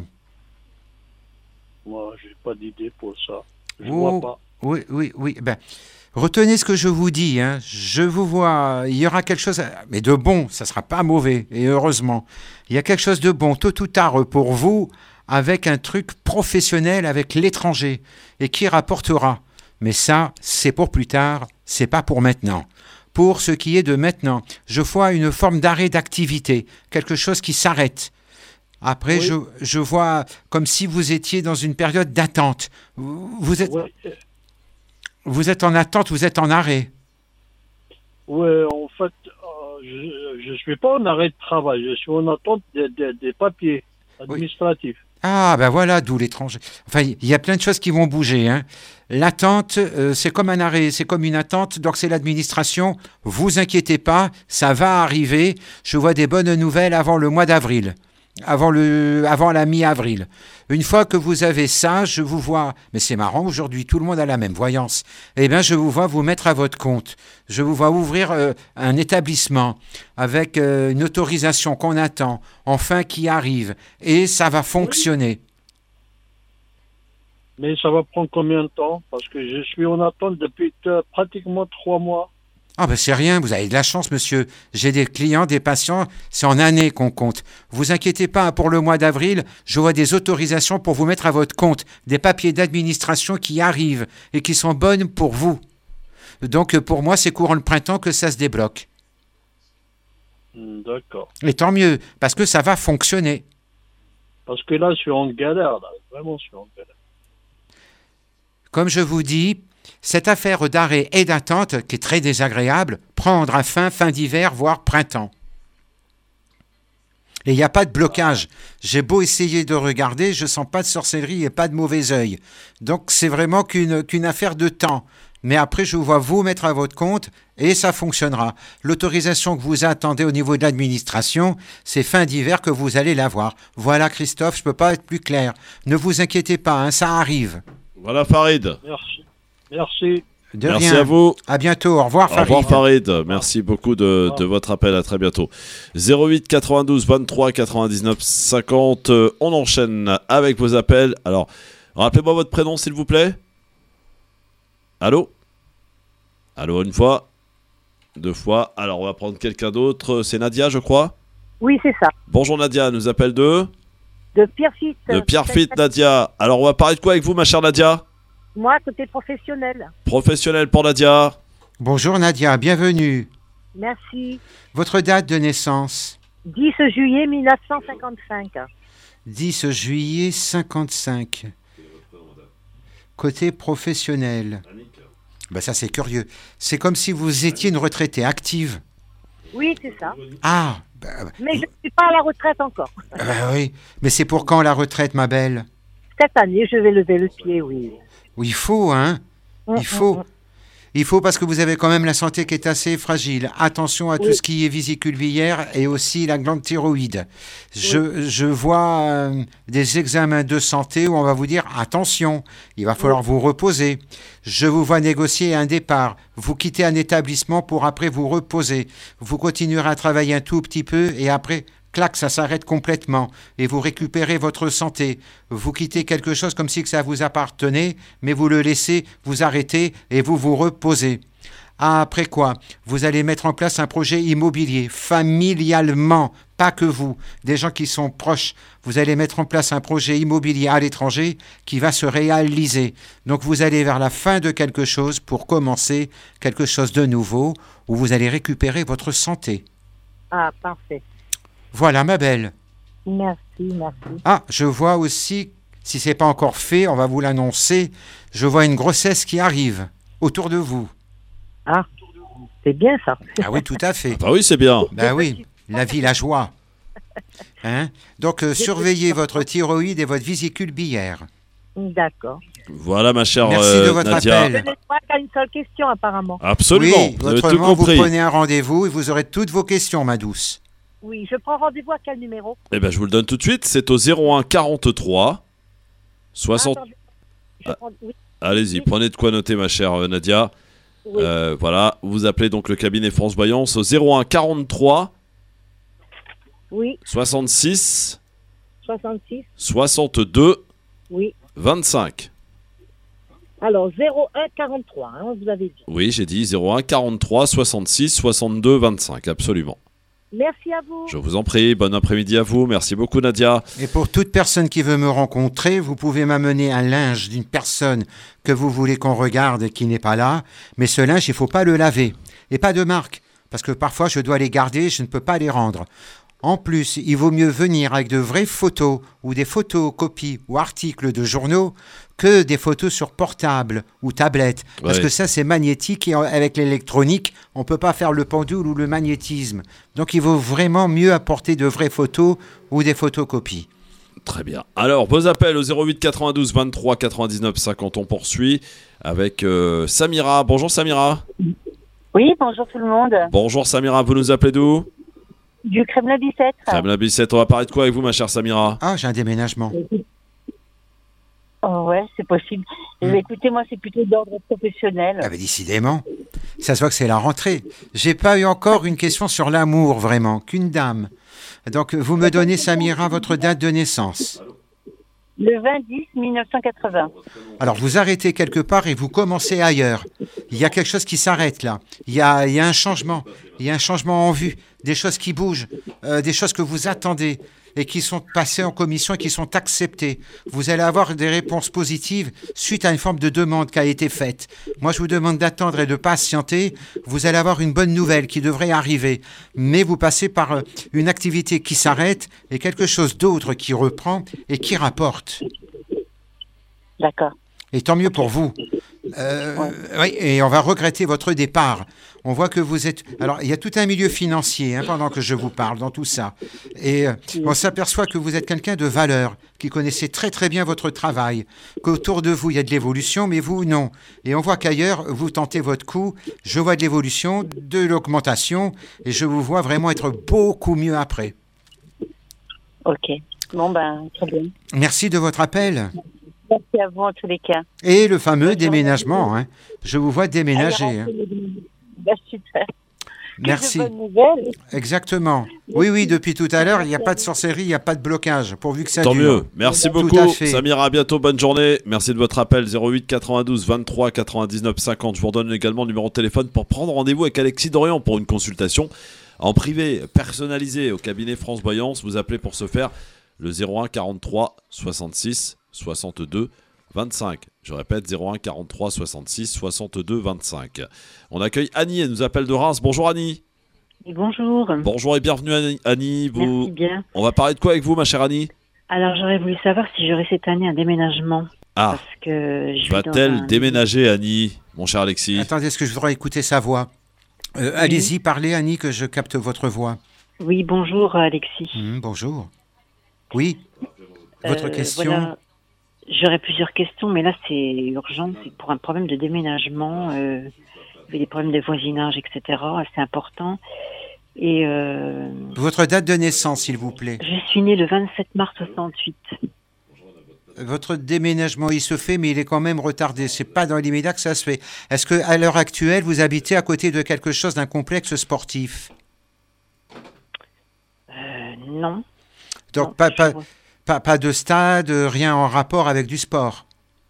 Speaker 9: Moi, j'ai pas d'idée pour ça. Je
Speaker 3: oh,
Speaker 9: vois pas.
Speaker 3: Oui, oui, oui. Ben, retenez ce que je vous dis. Hein. Je vous vois. Il y aura quelque chose, mais de bon. Ça sera pas mauvais. Et heureusement, il y a quelque chose de bon, tôt ou tard, pour vous, avec un truc professionnel avec l'étranger et qui rapportera. Mais ça, c'est pour plus tard. C'est pas pour maintenant. Pour ce qui est de maintenant, je vois une forme d'arrêt d'activité, quelque chose qui s'arrête. Après, oui. je, je vois comme si vous étiez dans une période d'attente. Vous êtes, oui. vous êtes en attente, vous êtes en arrêt.
Speaker 9: Oui, en fait, euh, je ne suis pas en arrêt de travail, je suis en attente des, des, des papiers administratifs. Oui.
Speaker 3: Ah, ben voilà, d'où l'étranger. Enfin, il y a plein de choses qui vont bouger. Hein. L'attente, euh, c'est comme un arrêt, c'est comme une attente, donc c'est l'administration. Vous inquiétez pas, ça va arriver. Je vois des bonnes nouvelles avant le mois d'avril, avant, le, avant la mi-avril. Une fois que vous avez ça, je vous vois, mais c'est marrant, aujourd'hui, tout le monde a la même voyance. Eh bien, je vous vois vous mettre à votre compte. Je vous vois ouvrir euh, un établissement avec euh, une autorisation qu'on attend, enfin qui arrive, et ça va fonctionner.
Speaker 9: Mais ça va prendre combien de temps? Parce que je suis en attente depuis euh, pratiquement trois mois.
Speaker 3: Ah ben c'est rien, vous avez de la chance, monsieur. J'ai des clients, des patients, c'est en années qu'on compte. Vous inquiétez pas, pour le mois d'avril, j'aurai des autorisations pour vous mettre à votre compte, des papiers d'administration qui arrivent et qui sont bonnes pour vous. Donc pour moi, c'est courant le printemps que ça se débloque.
Speaker 9: Hmm, D'accord.
Speaker 3: Et tant mieux, parce que ça va fonctionner.
Speaker 9: Parce que là, je suis en galère, là. Vraiment, je suis en galère.
Speaker 3: Comme je vous dis, cette affaire d'arrêt et d'attente, qui est très désagréable, prendra fin fin d'hiver, voire printemps. Et il n'y a pas de blocage. J'ai beau essayer de regarder, je ne sens pas de sorcellerie et pas de mauvais œil. Donc c'est vraiment qu'une qu'une affaire de temps. Mais après, je vous vois vous mettre à votre compte et ça fonctionnera. L'autorisation que vous attendez au niveau de l'administration, c'est fin d'hiver que vous allez l'avoir. Voilà Christophe, je ne peux pas être plus clair. Ne vous inquiétez pas, hein, ça arrive.
Speaker 2: Voilà Farid.
Speaker 9: Merci. Merci.
Speaker 3: De
Speaker 2: Merci
Speaker 3: rien.
Speaker 2: à vous.
Speaker 3: À bientôt. Au revoir
Speaker 2: Au
Speaker 3: Farid.
Speaker 2: revoir Farid. Merci beaucoup de, de votre appel. À très bientôt. zéro huit quatre-vingt-douze vingt-trois quatre-vingt-dix-neuf cinquante. Euh, on enchaîne avec vos appels. Alors, rappelez-moi votre prénom s'il vous plaît. Allô? Allô une fois. Deux fois. Alors, on va prendre quelqu'un d'autre. C'est Nadia, je crois.
Speaker 10: Oui, c'est ça.
Speaker 2: Bonjour Nadia. Nous appelle de
Speaker 10: De Pierrefitte.
Speaker 2: De Pierrefitte, Nadia. Alors, on va parler de quoi avec vous, ma chère Nadia?
Speaker 10: Moi, côté professionnel.
Speaker 2: Professionnel pour Nadia.
Speaker 3: Bonjour Nadia, bienvenue.
Speaker 10: Merci.
Speaker 3: Votre date de naissance?
Speaker 10: dix juillet mille neuf cent cinquante-cinq.
Speaker 3: dix juillet cinquante-cinq. Côté professionnel. Ben ça c'est curieux. C'est comme si vous étiez une retraitée active.
Speaker 10: Oui, c'est ça.
Speaker 3: Ah, ben,
Speaker 10: Mais je ne suis pas à la retraite encore.
Speaker 3: ben oui. Mais c'est pour quand la retraite, ma belle?
Speaker 10: Cette année, je vais lever le pied, oui.
Speaker 3: Oui, il faut, hein. Il faut. Il faut parce que vous avez quand même la santé qui est assez fragile. Attention à
Speaker 10: Oui.
Speaker 3: tout ce qui est vésicule biliaire et aussi la glande thyroïde. Je, je vois euh, des examens de santé où on va vous dire attention, il va falloir vous reposer. Je vous vois négocier un départ. Vous quittez un établissement pour après vous reposer. Vous continuerez à travailler un tout petit peu et après, clac, ça s'arrête complètement et vous récupérez votre santé. Vous quittez quelque chose comme si que ça vous appartenait, mais vous le laissez vous arrêter et vous vous reposez. Après quoi, vous allez mettre en place un projet immobilier, familialement, pas que vous, des gens qui sont proches. Vous allez mettre en place un projet immobilier à l'étranger qui va se réaliser. Donc vous allez vers la fin de quelque chose pour commencer quelque chose de nouveau où vous allez récupérer votre santé.
Speaker 10: Ah, parfait.
Speaker 3: Voilà, ma belle.
Speaker 10: Merci, merci.
Speaker 3: Ah, je vois aussi, si ce n'est pas encore fait, on va vous l'annoncer, je vois une grossesse qui arrive autour de vous.
Speaker 10: Ah, c'est bien ça.
Speaker 3: Ah oui, tout à fait.
Speaker 2: Bah oui, c'est bien.
Speaker 3: Ben oui, la vie, la joie. Hein? Donc, euh, surveillez votre thyroïde et votre vésicule biliaire.
Speaker 10: D'accord.
Speaker 2: Voilà, ma chère
Speaker 3: Merci
Speaker 2: euh,
Speaker 3: de votre
Speaker 2: Nadia.
Speaker 3: appel.
Speaker 10: Je n'ai pas qu'à une seule question, apparemment.
Speaker 2: Absolument.
Speaker 3: Oui,
Speaker 2: vous avez tout
Speaker 3: autrement, vous
Speaker 2: compris.
Speaker 3: prenez un rendez-vous et vous aurez toutes vos questions, ma douce.
Speaker 10: Oui, je prends rendez-vous à quel numéro?
Speaker 2: Eh ben, je vous le donne tout de suite. C'est au zéro un quarante-trois soixante.
Speaker 10: Attendez, je prends- oui.
Speaker 2: Allez-y, prenez de quoi noter, ma chère euh, Nadia.
Speaker 10: Oui.
Speaker 2: Euh, voilà, vous appelez donc le cabinet France Voyance au zéro un quarante-trois
Speaker 10: Oui,
Speaker 2: soixante-six
Speaker 10: soixante-six.
Speaker 2: soixante-deux
Speaker 10: Oui.
Speaker 2: vingt-cinq.
Speaker 10: Alors, zéro un quarante-trois, hein, vous avez dit.
Speaker 2: Oui, j'ai dit zéro un quarante-trois soixante-six soixante-deux vingt-cinq, absolument.
Speaker 10: Merci à vous.
Speaker 2: Je vous en prie, bon après-midi à vous. Merci beaucoup, Nadia.
Speaker 3: Et pour toute personne qui veut me rencontrer, vous pouvez m'amener un linge d'une personne que vous voulez qu'on regarde et qui n'est pas là. Mais ce linge, il ne faut pas le laver. Et pas de marque, parce que parfois je dois les garder, je ne peux pas les rendre. En plus, il vaut mieux venir avec de vraies photos ou des photocopies ou articles de journaux que des photos sur portable ou tablette. Parce
Speaker 2: Ouais.
Speaker 3: que ça, c'est magnétique et avec l'électronique, on ne peut pas faire le pendule ou le magnétisme. Donc, il vaut vraiment mieux apporter de vraies photos ou des photocopies.
Speaker 2: Très bien. Alors, vos appels au zéro huit quatre-vingt-douze vingt-trois quatre-vingt-dix-neuf cinquante, on poursuit avec euh, Samira. Bonjour Samira.
Speaker 11: Oui, bonjour tout le monde.
Speaker 2: Bonjour Samira, vous nous appelez d'où?
Speaker 11: Du Kremlin-Bicêtre.
Speaker 2: Kremlin-Bicêtre, on va parler de quoi avec vous, ma chère Samira?
Speaker 3: Ah, j'ai un déménagement.
Speaker 11: Oh, ouais, c'est possible.
Speaker 3: Hmm.
Speaker 11: Mais écoutez, moi, c'est plutôt d'ordre professionnel.
Speaker 3: Ah ben décidément, ça se voit que c'est la rentrée. J'ai pas eu encore une question sur l'amour, vraiment, qu'une dame. Donc, vous me donnez, Samira, votre date de naissance.
Speaker 11: Le vingt dix mille neuf cent quatre-vingts.
Speaker 3: Alors, vous arrêtez quelque part et vous commencez ailleurs. Il y a quelque chose qui s'arrête là. Il y a, il y a un changement. Il y a un changement en vue. Des choses qui bougent. Euh, des choses que vous attendez et qui sont passées en commission et qui sont acceptées. Vous allez avoir des réponses positives suite à une forme de demande qui a été faite. Moi, je vous demande d'attendre et de patienter. Vous allez avoir une bonne nouvelle qui devrait arriver. Mais vous passez par euh, une activité qui s'arrête et quelque chose d'autre qui reprend et qui rapporte.
Speaker 11: D'accord.
Speaker 3: Et tant mieux pour vous. Euh, oui, et on va regretter votre départ. On voit que vous êtes... Alors, il y a tout un milieu financier hein, pendant que je vous parle dans tout ça. Et euh, on s'aperçoit que vous êtes quelqu'un de valeur, qui connaissait très très bien votre travail, qu'autour de vous, il y a de l'évolution, mais vous, non. Et on voit qu'ailleurs, vous tentez votre coup. Je vois de l'évolution, de l'augmentation, et je vous vois vraiment être beaucoup mieux après.
Speaker 11: Ok. Bon, ben, très bien.
Speaker 3: Merci de votre appel.
Speaker 11: Merci à vous en tous les cas.
Speaker 3: Et le fameux déménagement. Hein. Je vous vois déménager. Hein.
Speaker 11: Ben, super.
Speaker 3: Merci.
Speaker 11: De bonnes nouvelles.
Speaker 3: Exactement. Oui, oui, depuis tout à l'heure, il n'y a pas de sorcellerie, il n'y a pas de blocage, pourvu que ça
Speaker 2: Tant
Speaker 3: dure.
Speaker 2: mieux. Merci
Speaker 3: Tout
Speaker 2: beaucoup,
Speaker 3: à fait.
Speaker 2: Samira. À bientôt. Bonne journée. Merci de votre appel. zéro huit quatre-vingt-douze vingt-trois quatre-vingt-dix-neuf cinquante. Je vous redonne également le numéro de téléphone pour prendre rendez-vous avec Alexis Dorian pour une consultation en privé, personnalisée au cabinet France Voyance. Vous appelez pour ce faire le zéro un quarante-trois soixante-six soixante-deux vingt-cinq. Je répète, zéro un quarante-trois soixante-six soixante-deux vingt-cinq. On accueille Annie, elle nous appelle de Reims. Bonjour Annie.
Speaker 12: Et bonjour.
Speaker 2: Bonjour et bienvenue Annie. Annie, vous...
Speaker 12: Merci bien.
Speaker 2: On va parler de quoi avec vous, ma chère Annie?
Speaker 12: Alors j'aurais voulu savoir si j'aurais cette année un déménagement.
Speaker 2: Ah,
Speaker 12: Parce que je
Speaker 2: va-t-elle
Speaker 12: un...
Speaker 2: déménager Annie, mon cher Alexis?
Speaker 3: Attendez, est-ce que je voudrais écouter sa voix? euh,
Speaker 12: Oui.
Speaker 3: Allez-y, parlez Annie, que je capte votre voix.
Speaker 12: Oui, bonjour Alexis.
Speaker 3: Mmh, bonjour. Oui, votre
Speaker 12: Euh,
Speaker 3: question?
Speaker 12: voilà. J'aurais plusieurs questions, mais là c'est urgent, c'est pour un problème de déménagement, euh, il y avait des problèmes de voisinage, et cetera. C'est important. Et euh,
Speaker 3: Votre date de naissance, s'il vous plaît.
Speaker 12: je suis née le vingt-sept mars soixante-huit.
Speaker 3: Votre déménagement, il se fait, mais il est quand même retardé. C'est pas dans l'immédiat que ça se fait. Est-ce que, à l'heure actuelle, vous habitez à côté de quelque chose, d'un complexe sportif?
Speaker 12: Euh, non.
Speaker 3: Donc,
Speaker 12: Non,
Speaker 3: pas,
Speaker 12: je
Speaker 3: pas,
Speaker 12: vois-
Speaker 3: pas, pas de stade, rien en rapport avec du sport.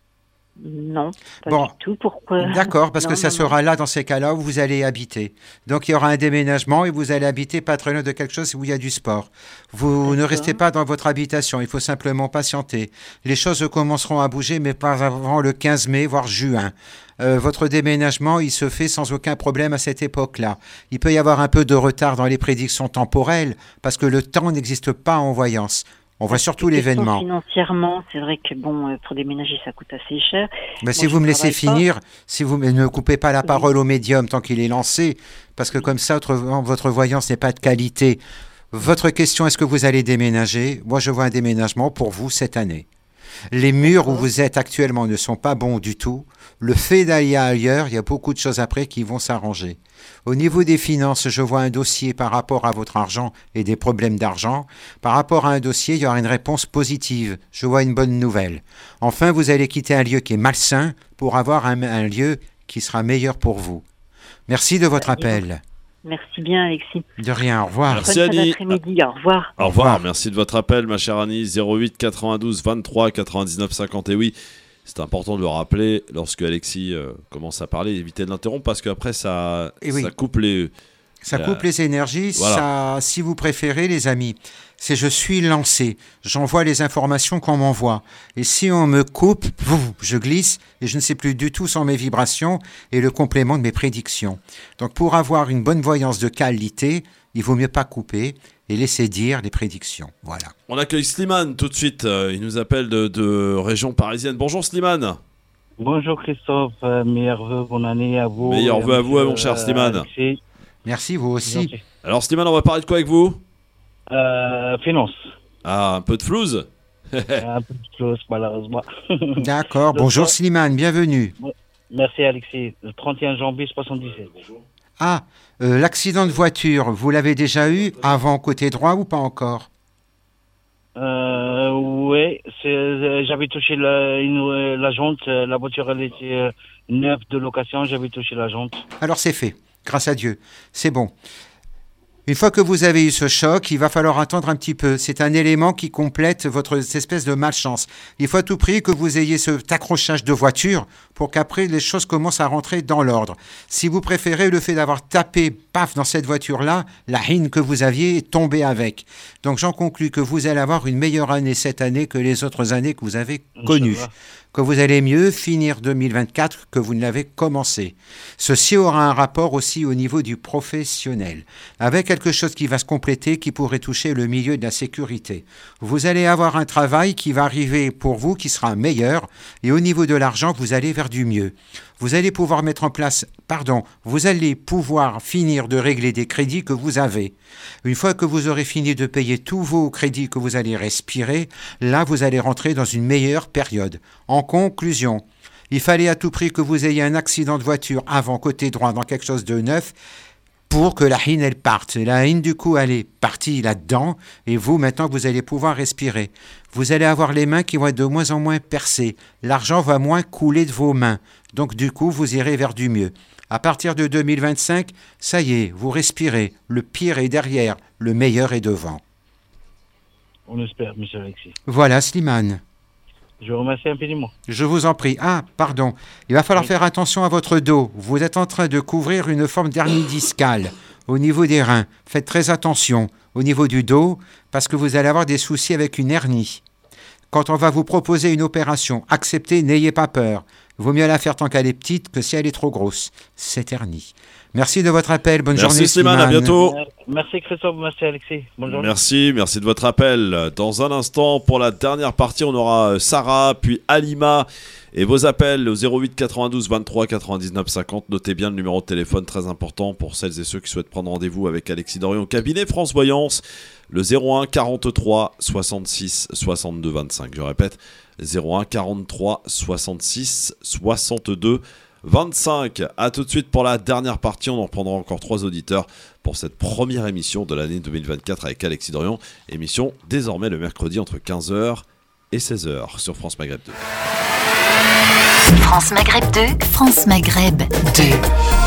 Speaker 12: Non, pas
Speaker 3: Bon.
Speaker 12: du tout. Pourquoi?
Speaker 3: D'accord, parce
Speaker 12: Non,
Speaker 3: que ça
Speaker 12: non, non.
Speaker 3: sera là, dans ces cas-là, où vous allez habiter. Donc, il y aura un déménagement et vous allez habiter pas très loin de quelque chose où il y a du sport. Vous ne
Speaker 12: D'accord.
Speaker 3: restez pas dans votre habitation, il faut simplement patienter. Les choses commenceront à bouger, mais pas avant le quinze mai, voire juin. Euh, votre déménagement, il se fait sans aucun problème à cette époque-là. Il peut y avoir un peu de retard dans les prédictions temporelles, parce que le temps n'existe pas en voyance. On voit surtout
Speaker 12: Question
Speaker 3: l'événement.
Speaker 12: Financièrement, c'est vrai que bon, euh, pour déménager, ça coûte assez cher.
Speaker 3: Mais
Speaker 12: Moi,
Speaker 3: si
Speaker 12: je
Speaker 3: vous me laissez
Speaker 12: travaille pas.
Speaker 3: finir, si vous ne coupez pas la parole au médium tant qu'il est lancé, parce que comme ça, votre, votre voyance n'est pas de qualité. Votre question, est-ce que vous allez déménager? Moi, je vois un déménagement pour vous cette année. Les murs où vous êtes actuellement ne sont pas bons du tout. Le fait d'aller ailleurs, il y a beaucoup de choses après qui vont s'arranger. Au niveau des finances, je vois un dossier par rapport à votre argent et des problèmes d'argent. Par rapport à un dossier, il y aura une réponse positive. Je vois une bonne nouvelle. Enfin, vous allez quitter un lieu qui est malsain pour avoir un, un lieu qui sera meilleur pour vous. Merci de votre appel.
Speaker 12: Merci bien, Alexis.
Speaker 3: De rien, au revoir.
Speaker 2: Merci
Speaker 12: Bonne fin
Speaker 2: Annie.
Speaker 12: d'après-midi, au revoir.
Speaker 2: Au revoir, merci de votre appel, ma chère Annie. zéro huit quatre-vingt-douze vingt-trois quatre-vingt-dix-neuf cinquante. Et oui, c'est important de le rappeler lorsque Alexis euh, commence à parler, évitez de l'interrompre parce qu'après ça,
Speaker 3: Et oui.
Speaker 2: ça coupe les.
Speaker 3: Ça
Speaker 2: la-
Speaker 3: coupe les énergies.
Speaker 2: Voilà.
Speaker 3: Ça, si vous préférez, les amis, c'est je suis lancé. J'envoie les informations qu'on m'envoie. Et si on me coupe, pouf, je glisse et je ne sais plus du tout sans mes vibrations et le complément de mes prédictions. Donc, pour avoir une bonne voyance de qualité, il vaut mieux pas couper et laisser dire les prédictions. Voilà.
Speaker 2: On accueille Slimane tout de suite. Euh, il nous appelle de, de région parisienne. Bonjour Slimane.
Speaker 13: Bonjour Christophe, euh, meilleurs vœux, bonne année à vous.
Speaker 2: Meilleurs
Speaker 13: et
Speaker 2: vœux à vous,
Speaker 13: monsieur,
Speaker 2: mon cher
Speaker 13: euh,
Speaker 2: Slimane.
Speaker 13: Alexis.
Speaker 3: Merci, vous aussi.
Speaker 13: Gentil.
Speaker 2: Alors Slimane, on va parler de quoi avec vous?
Speaker 13: Euh, finance.
Speaker 2: Ah, un peu de flouze.
Speaker 13: Un peu de close, malheureusement.
Speaker 3: D'accord.
Speaker 13: Le
Speaker 3: Bonjour
Speaker 13: soir-
Speaker 3: Slimane, bienvenue.
Speaker 13: Merci Alexis. Le trente et un janvier soixante-dix-sept.
Speaker 3: Ah, euh, l'accident de voiture, vous l'avez déjà eu avant côté droit ou pas encore?
Speaker 13: Euh, oui, c'est, euh, j'avais touché la, une, euh, la jante. euh, La voiture, elle était euh, neuve de location. J'avais touché la jante.
Speaker 3: Alors c'est fait, grâce à Dieu. C'est bon. Une fois que vous avez eu ce choc, il va falloir attendre un petit peu. C'est un élément qui complète votre espèce de malchance. Il faut à tout prix que vous ayez cet accrochage de voiture pour qu'après les choses commencent à rentrer dans l'ordre. Si vous préférez le fait d'avoir tapé, paf, dans cette voiture-là, la haine que vous aviez est tombée avec. Donc j'en conclus que vous allez avoir une meilleure année cette année que les autres années que vous avez connues. Que vous allez mieux finir deux mille vingt-quatre que vous ne l'avez commencé. Ceci aura un rapport aussi au niveau du professionnel, avec quelque chose qui va se compléter, qui pourrait toucher le milieu de la sécurité. Vous allez avoir un travail qui va arriver pour vous, qui sera meilleur, et au niveau de l'argent, vous allez vers du mieux. Vous allez pouvoir mettre en place, pardon, vous allez pouvoir finir de régler des crédits que vous avez. Une fois que vous aurez fini de payer tous vos crédits que vous allez respirer, là, vous allez rentrer dans une meilleure période. En conclusion, il fallait à tout prix que vous ayez un accident de voiture avant côté droit dans quelque chose de neuf pour que la haine, elle parte. La haine, du coup, elle est partie là-dedans et vous, maintenant, vous allez pouvoir respirer. Vous allez avoir les mains qui vont être de moins en moins percées. L'argent va moins couler de vos mains. Donc, du coup, vous irez vers du mieux. À partir de deux mille vingt-cinq, ça y est, vous respirez. Le pire est derrière, le meilleur est devant.
Speaker 13: On espère, monsieur Alexis.
Speaker 3: Voilà, Slimane.
Speaker 13: Je vous remercie infiniment.
Speaker 3: Je vous en prie. Ah, pardon. Il va falloir
Speaker 13: Oui.
Speaker 3: faire attention à votre dos. Vous êtes en train de couvrir une forme d'hernie discale au niveau des reins. Faites très attention au niveau du dos parce que vous allez avoir des soucis avec une hernie. Quand on va vous proposer une opération, acceptez, n'ayez pas peur. Vaut mieux la faire tant qu'elle est petite que si elle est trop grosse. Cette hernie. Merci de votre appel. Bonne
Speaker 2: Merci
Speaker 3: journée,
Speaker 2: Slimane, à bientôt.
Speaker 13: Merci Christophe, merci Alexis. Bonne journée.
Speaker 2: Merci, merci de votre appel. Dans un instant, pour la dernière partie, on aura Sarah, puis Alima. Et vos appels au zéro huit quatre-vingt-douze vingt-trois quatre-vingt-dix-neuf cinquante. Notez bien le numéro de téléphone, très important pour celles et ceux qui souhaitent prendre rendez-vous avec Alexis Dorion au cabinet France Voyance. Le zéro un quarante-trois soixante-six soixante-deux vingt-cinq. Je répète, zéro un quarante-trois soixante-six soixante-deux vingt-cinq. A tout de suite pour la dernière partie. On en reprendra encore trois auditeurs pour cette première émission de l'année deux mille vingt-quatre avec Alexis Dorion. Émission désormais le mercredi entre quinze heures et seize heures sur France Maghreb deux.
Speaker 8: France Maghreb deux, France Maghreb deux.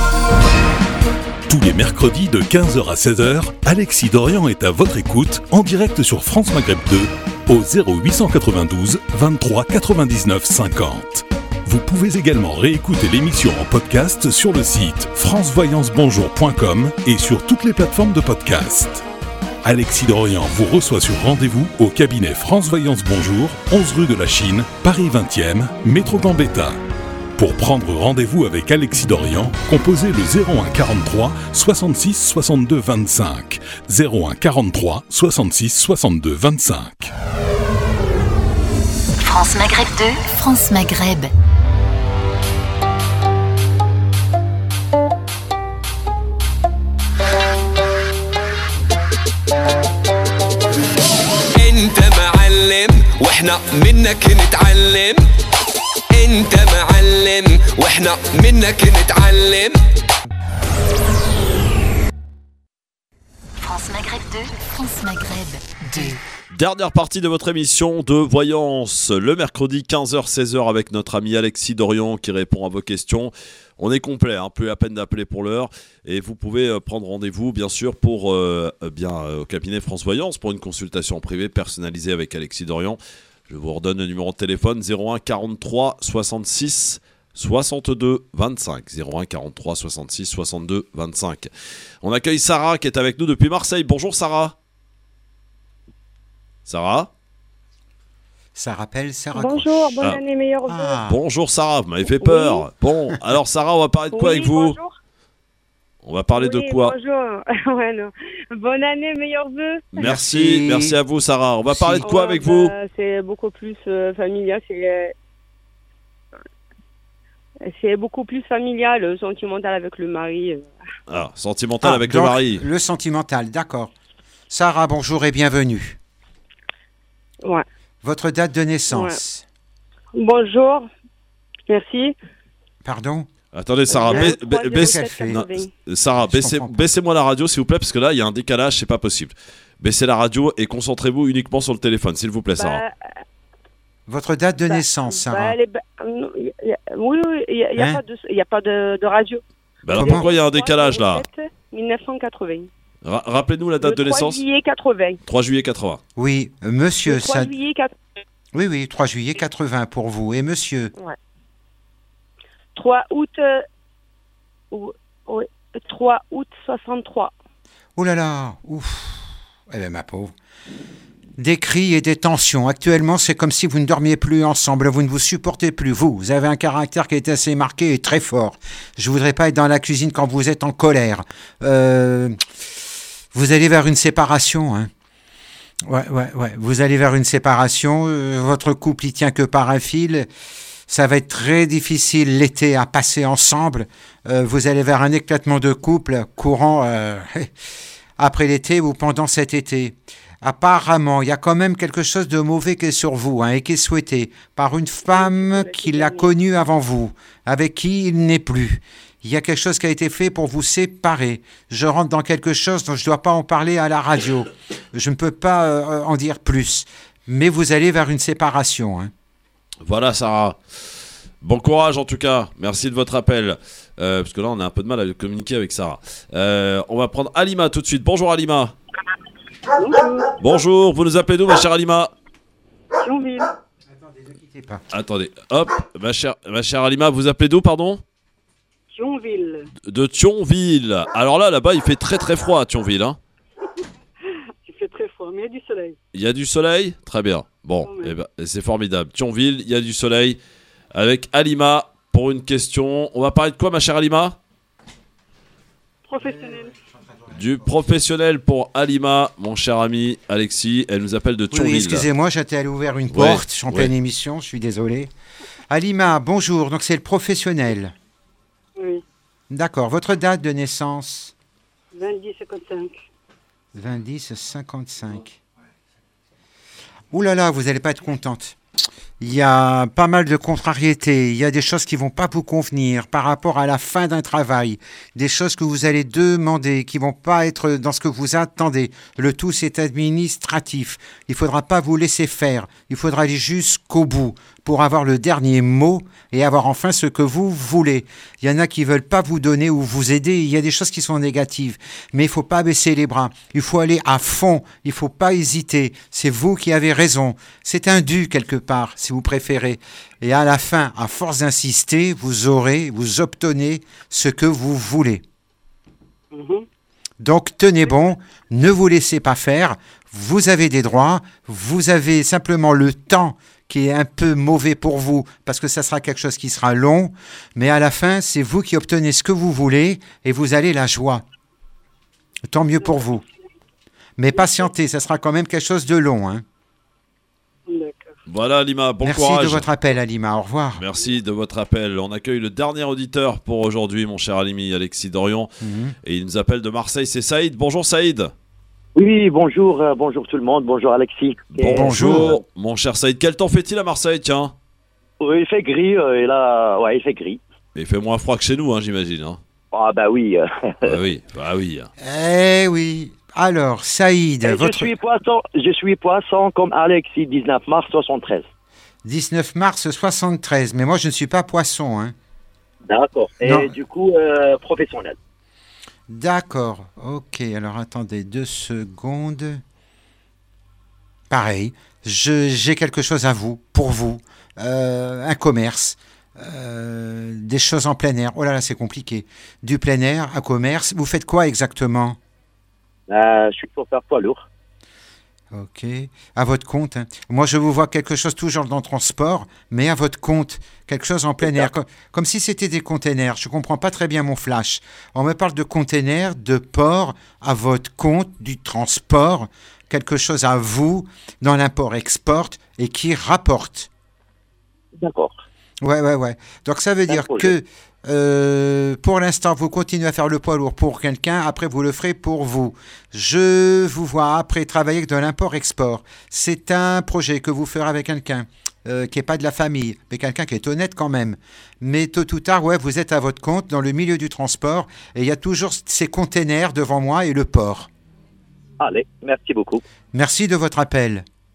Speaker 1: Tous les mercredis de quinze heures à seize heures, Alexis Dorion est à votre écoute en direct sur France Maghreb deux au zéro huit quatre-vingt-douze vingt-trois quatre-vingt-dix-neuf cinquante. Vous pouvez également réécouter l'émission en podcast sur le site france voyance bonjour point com et sur toutes les plateformes de podcast. Alexis Dorion vous reçoit sur rendez-vous au cabinet France Voyance Bonjour, onze rue de la Chine, Paris vingtième, métro Gambetta. Pour prendre rendez-vous avec Alexis Dorion, composez le zéro un quarante-trois soixante-six soixante-deux vingt-cinq. zéro un quarante-trois soixante-six soixante-deux vingt-cinq.
Speaker 8: France Maghreb deux, France Maghreb.
Speaker 14: انت معلم واحنا منك نتعلم انت معلم واحنا منك نتعلم.
Speaker 8: France Maghreb deux, France Maghreb deux.
Speaker 2: Dernière partie de votre émission de Voyance, le mercredi quinze heures seize heures avec notre ami Alexis Dorion qui répond à vos questions. On est complet, un peu à peine d'appeler pour l'heure et vous pouvez euh, prendre rendez-vous bien sûr pour euh, bien euh, au cabinet France Voyance pour une consultation privée personnalisée avec Alexis Dorion. Je vous redonne le numéro de téléphone zéro un quarante-trois soixante-six soixante-deux vingt-cinq. zéro un quarante-trois soixante-six soixante-deux vingt-cinq. On accueille Sarah qui est avec nous depuis Marseille. Bonjour Sarah. Sarah
Speaker 3: Ça rappelle Sarah.
Speaker 15: Bonjour, bonne
Speaker 2: Ah.
Speaker 15: année, meilleurs vœux.
Speaker 3: Ah.
Speaker 2: Bonjour Sarah, vous m'avez fait peur.
Speaker 15: Oui.
Speaker 2: Bon, alors Sarah, on va parler de quoi
Speaker 15: Oui,
Speaker 2: avec vous?
Speaker 15: bonjour.
Speaker 2: On va parler de
Speaker 15: Oui,
Speaker 2: quoi?
Speaker 15: Bonjour. Ouais, non. Bonne année, meilleurs vœux.
Speaker 2: Merci,
Speaker 3: Merci.
Speaker 2: merci à vous Sarah. On va parler de quoi
Speaker 15: Ouais,
Speaker 2: avec
Speaker 15: bah,
Speaker 2: vous?
Speaker 15: C'est beaucoup plus euh, familial. C'est euh, c'est beaucoup plus familial, euh, sentimental avec le mari. euh.
Speaker 2: Ah, sentimental
Speaker 3: Ah,
Speaker 2: avec
Speaker 3: donc,
Speaker 2: le mari.
Speaker 3: Le sentimental, d'accord. Sarah, bonjour et bienvenue.
Speaker 15: Ouais.
Speaker 3: Votre date de naissance.
Speaker 15: Bonjour. Merci.
Speaker 3: Pardon?
Speaker 2: Attendez Sarah,
Speaker 15: Euh,
Speaker 2: ba-
Speaker 15: trois
Speaker 2: ba-
Speaker 15: zéro
Speaker 2: baisse-
Speaker 15: sept
Speaker 2: non,
Speaker 15: quatre-vingts.
Speaker 2: Sarah,
Speaker 3: Je
Speaker 2: baissez,
Speaker 3: comprends pas.
Speaker 2: baissez-moi la radio s'il vous plaît parce que là il y a un décalage, c'est pas possible. Baissez la radio et concentrez-vous uniquement sur le téléphone, s'il vous plaît Sarah.
Speaker 15: Bah,
Speaker 3: Votre date de
Speaker 15: bah,
Speaker 3: naissance,
Speaker 15: bah,
Speaker 3: Sarah.
Speaker 15: elle est ba- non, y a- y a- oui, oui, il n'y a,
Speaker 3: Hein
Speaker 15: pas de, y a pas de, de radio.
Speaker 2: Bah alors
Speaker 3: comment
Speaker 2: pourquoi il y a un décalage là?
Speaker 15: mille neuf cent quatre-vingts.
Speaker 2: Ra- rappelez-nous la date
Speaker 15: Le
Speaker 2: de naissance.
Speaker 15: trois juillet quatre-vingts.
Speaker 2: trois juillet quatre-vingts.
Speaker 3: Oui, euh, monsieur.
Speaker 15: Le trois
Speaker 3: ça-
Speaker 15: juillet quatre-vingts.
Speaker 3: Oui, oui, trois juillet quatre-vingts pour vous. Et monsieur?
Speaker 15: Ouais. trois août. euh, ou- oui, trois août soixante-trois.
Speaker 3: Oh là là, ouf. Eh bien, ma pauvre. Des cris et des tensions. Actuellement, c'est comme si vous ne dormiez plus ensemble, vous ne vous supportez plus. Vous, vous avez un caractère qui est assez marqué et très fort. Je voudrais pas être dans la cuisine quand vous êtes en colère. Euh, vous allez vers une séparation, hein. Ouais, ouais, ouais. Vous allez vers une séparation. euh, votre couple, il tient que par un fil. Ça va être très difficile l'été à passer ensemble. Euh, vous allez vers un éclatement de couple courant euh, après l'été ou pendant cet été. Apparemment, il y a quand même quelque chose de mauvais qui est sur vous, hein, et qui est souhaité par une femme qui l'a connu avant vous, avec qui il n'est plus. Il y a quelque chose qui a été fait pour vous séparer. Je rentre dans quelque chose dont je ne dois pas en parler à la radio. Je ne peux pas euh, en dire plus. Mais vous allez vers une séparation, hein.
Speaker 2: Voilà, Sarah. Bon courage en tout cas. Merci de votre appel. Euh, parce que là, on a un peu de mal à communiquer avec Sarah. Euh, on va prendre Alima tout de suite. Bonjour Alima.
Speaker 16: Bonjour.
Speaker 2: Bonjour. Vous nous appelez d'où, ma chère Alima?
Speaker 16: Thionville.
Speaker 2: Attendez. Hop. Ma chère, ma chère Alima, vous appelez d'où, pardon?
Speaker 16: Thionville.
Speaker 2: De Thionville. Alors là, là-bas, il fait très très froid à Thionville, hein.
Speaker 16: Il fait très froid, mais il y a du soleil.
Speaker 2: Il y a du soleil? Très bien. Bon, eh ben, c'est formidable. Thionville, il y a du soleil. Avec Alima pour une question. On va parler de quoi, ma chère Alima?
Speaker 16: Professionnel.
Speaker 2: Du professionnel pour Alima, mon cher ami Alexis. Elle nous appelle de Thionville.
Speaker 3: Oui, excusez-moi, j'étais allé ouvrir une
Speaker 2: Ouais,
Speaker 3: porte. Je suis en
Speaker 2: ouais.
Speaker 3: pleine émission, je suis désolé. Alima, bonjour. Donc c'est le professionnel.
Speaker 16: Oui.
Speaker 3: D'accord. Votre date de naissance?
Speaker 16: vingt-dix cinquante-cinq.
Speaker 3: vingt dix cinquante-cinq. Ouh là là, vous n'allez pas être contente. Il y a pas mal de contrariétés, il y a des choses qui vont pas vous convenir par rapport à la fin d'un travail, des choses que vous allez demander qui vont pas être dans ce que vous attendez. Le tout, c'est administratif. Il faudra pas vous laisser faire. Il faudra aller jusqu'au bout pour avoir le dernier mot et avoir enfin ce que vous voulez. Il y en a qui veulent pas vous donner ou vous aider. Il y a des choses qui sont négatives. Mais il faut pas baisser les bras. Il faut aller à fond. Il faut pas hésiter. C'est vous qui avez raison. C'est un dû quelque part, si vous préférez. Et à la fin, à force d'insister, vous aurez, vous obtenez ce que vous voulez.
Speaker 16: Mhm.
Speaker 3: Donc tenez bon, ne vous laissez pas faire. Vous avez des droits. Vous avez simplement le temps qui est un peu mauvais pour vous, parce que ça sera quelque chose qui sera long, mais à la fin, c'est vous qui obtenez ce que vous voulez, et vous allez la joie. Tant mieux pour vous. Mais patientez, ça sera quand même quelque chose de long, hein.
Speaker 2: Voilà Alima, bon
Speaker 3: Merci
Speaker 2: courage.
Speaker 3: de votre appel, Alima, au revoir.
Speaker 2: Merci de votre appel. On accueille le dernier auditeur pour aujourd'hui, mon cher Alimi, Alexis Dorion.
Speaker 3: Mhm.
Speaker 2: Et il nous appelle de Marseille, c'est Saïd. Bonjour Saïd.
Speaker 17: Oui, bonjour, euh, bonjour tout le monde, bonjour Alexis. Et-
Speaker 2: Bonjour, mon cher Saïd. Quel temps fait-il à Marseille, tiens?
Speaker 17: Oui, il fait gris, euh, et là, ouais, il fait gris.
Speaker 2: Mais il fait moins froid que chez nous, hein, j'imagine. Hein.
Speaker 17: Ah bah oui. euh,
Speaker 2: Ah oui, bah oui.
Speaker 3: Eh oui. Alors, Saïd,
Speaker 17: et
Speaker 3: votre
Speaker 17: je suis poisson, je suis poisson comme Alexis, dix-neuf mars soixante-treize.
Speaker 3: dix-neuf mars soixante-treize, mais moi je ne suis pas poisson, hein.
Speaker 17: D'accord. Et
Speaker 3: Non.
Speaker 17: du coup, euh, professionnel.
Speaker 3: D'accord, ok, alors attendez deux secondes. Pareil, je- j'ai quelque chose à vous, pour vous, Euh, un commerce, euh, des choses en plein air. Oh là là, c'est compliqué. Du plein air, un commerce. Vous faites quoi exactement?
Speaker 17: Euh, je suis chauffeur poids lourd.
Speaker 3: Ok, à votre compte, hein. Moi, je vous vois quelque chose toujours dans le transport, mais à votre compte, quelque chose en plein air, comme, comme si c'était des containers. Je comprends pas très bien mon flash. On me parle de containers, de port, à votre compte, du transport, quelque chose à vous, dans l'import-export, et qui rapporte.
Speaker 17: D'accord.
Speaker 3: Ouais, ouais, ouais. Donc ça veut dire que euh, pour l'instant, vous continuez à faire le poids lourd pour quelqu'un, après vous le ferez pour vous. Je vous vois après travailler avec de l'import-export. C'est un projet que vous ferez avec quelqu'un euh, qui n'est pas de la famille, mais quelqu'un qui est honnête quand même. Mais tôt ou tard, ouais, vous êtes à votre compte dans le milieu du transport et il y a toujours ces containers devant moi et le port.
Speaker 17: Allez, merci beaucoup.
Speaker 3: Merci de votre appel.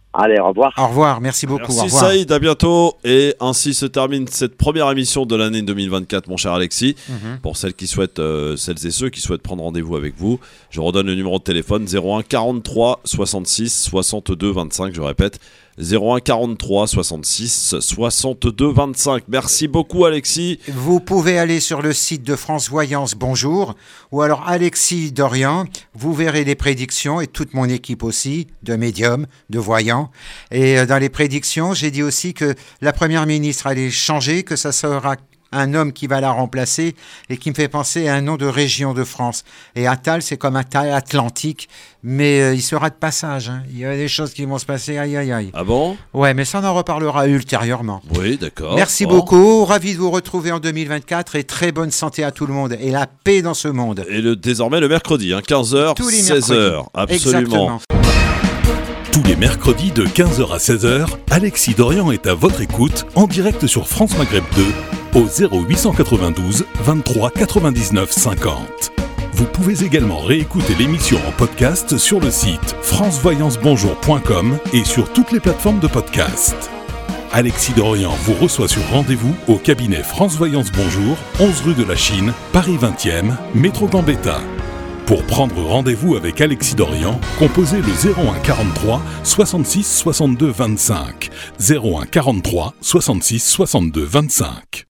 Speaker 17: Allez, au revoir.
Speaker 3: Au revoir, merci beaucoup.
Speaker 2: Merci
Speaker 3: au revoir.
Speaker 2: Saïd, à bientôt. Et ainsi se termine cette première émission de l'année deux mille vingt-quatre, mon cher Alexis.
Speaker 3: Mhm.
Speaker 2: Pour celles qui souhaitent, euh, celles et ceux qui souhaitent prendre rendez-vous avec vous, je redonne le numéro de téléphone zéro un quarante-trois soixante-six soixante-deux vingt-cinq. Je répète, zéro un quarante-trois soixante-six soixante-deux vingt-cinq. Merci beaucoup, Alexis.
Speaker 3: Vous pouvez aller sur le site de France Voyance, bonjour, ou alors Alexis Dorian, vous verrez les prédictions et toute mon équipe aussi, de médiums, de voyants. Et euh, dans les prédictions, j'ai dit aussi que la première ministre allait changer, que ça sera un homme qui va la remplacer et qui me fait penser à un nom de région de France. Et Attal, c'est comme Attal Atlantique, mais euh, il sera de passage. Hein. Il y a des choses qui vont se passer, aïe aïe aïe.
Speaker 2: Ah bon?
Speaker 3: Ouais, mais ça on en reparlera ultérieurement.
Speaker 2: Oui, d'accord.
Speaker 3: Merci
Speaker 2: bon.
Speaker 3: beaucoup, ravi de vous retrouver en deux mille vingt-quatre et très bonne santé à tout le monde et la paix dans ce monde.
Speaker 2: Et le, désormais le mercredi, hein, quinze heures,
Speaker 3: Tous les
Speaker 2: seize heures.
Speaker 3: mercredis.
Speaker 2: Absolument.
Speaker 3: Exactement.
Speaker 1: Tous les mercredis de quinze heures à seize heures, Alexis Dorian est à votre écoute en direct sur France Maghreb deux au zéro huit cent quatre-vingt-douze vingt-trois quatre-vingt-dix-neuf cinquante. Vous pouvez également réécouter l'émission en podcast sur le site france voyance bonjour point com et sur toutes les plateformes de podcast. Alexis Dorian vous reçoit sur rendez-vous au cabinet France Voyance Bonjour, onze rue de la Chine, Paris vingtième, métro Gambetta. Pour prendre rendez-vous avec Alexis Dorian, composez le zéro un quarante-trois soixante-six soixante-deux vingt-cinq. zéro un quarante-trois soixante-six soixante-deux vingt-cinq.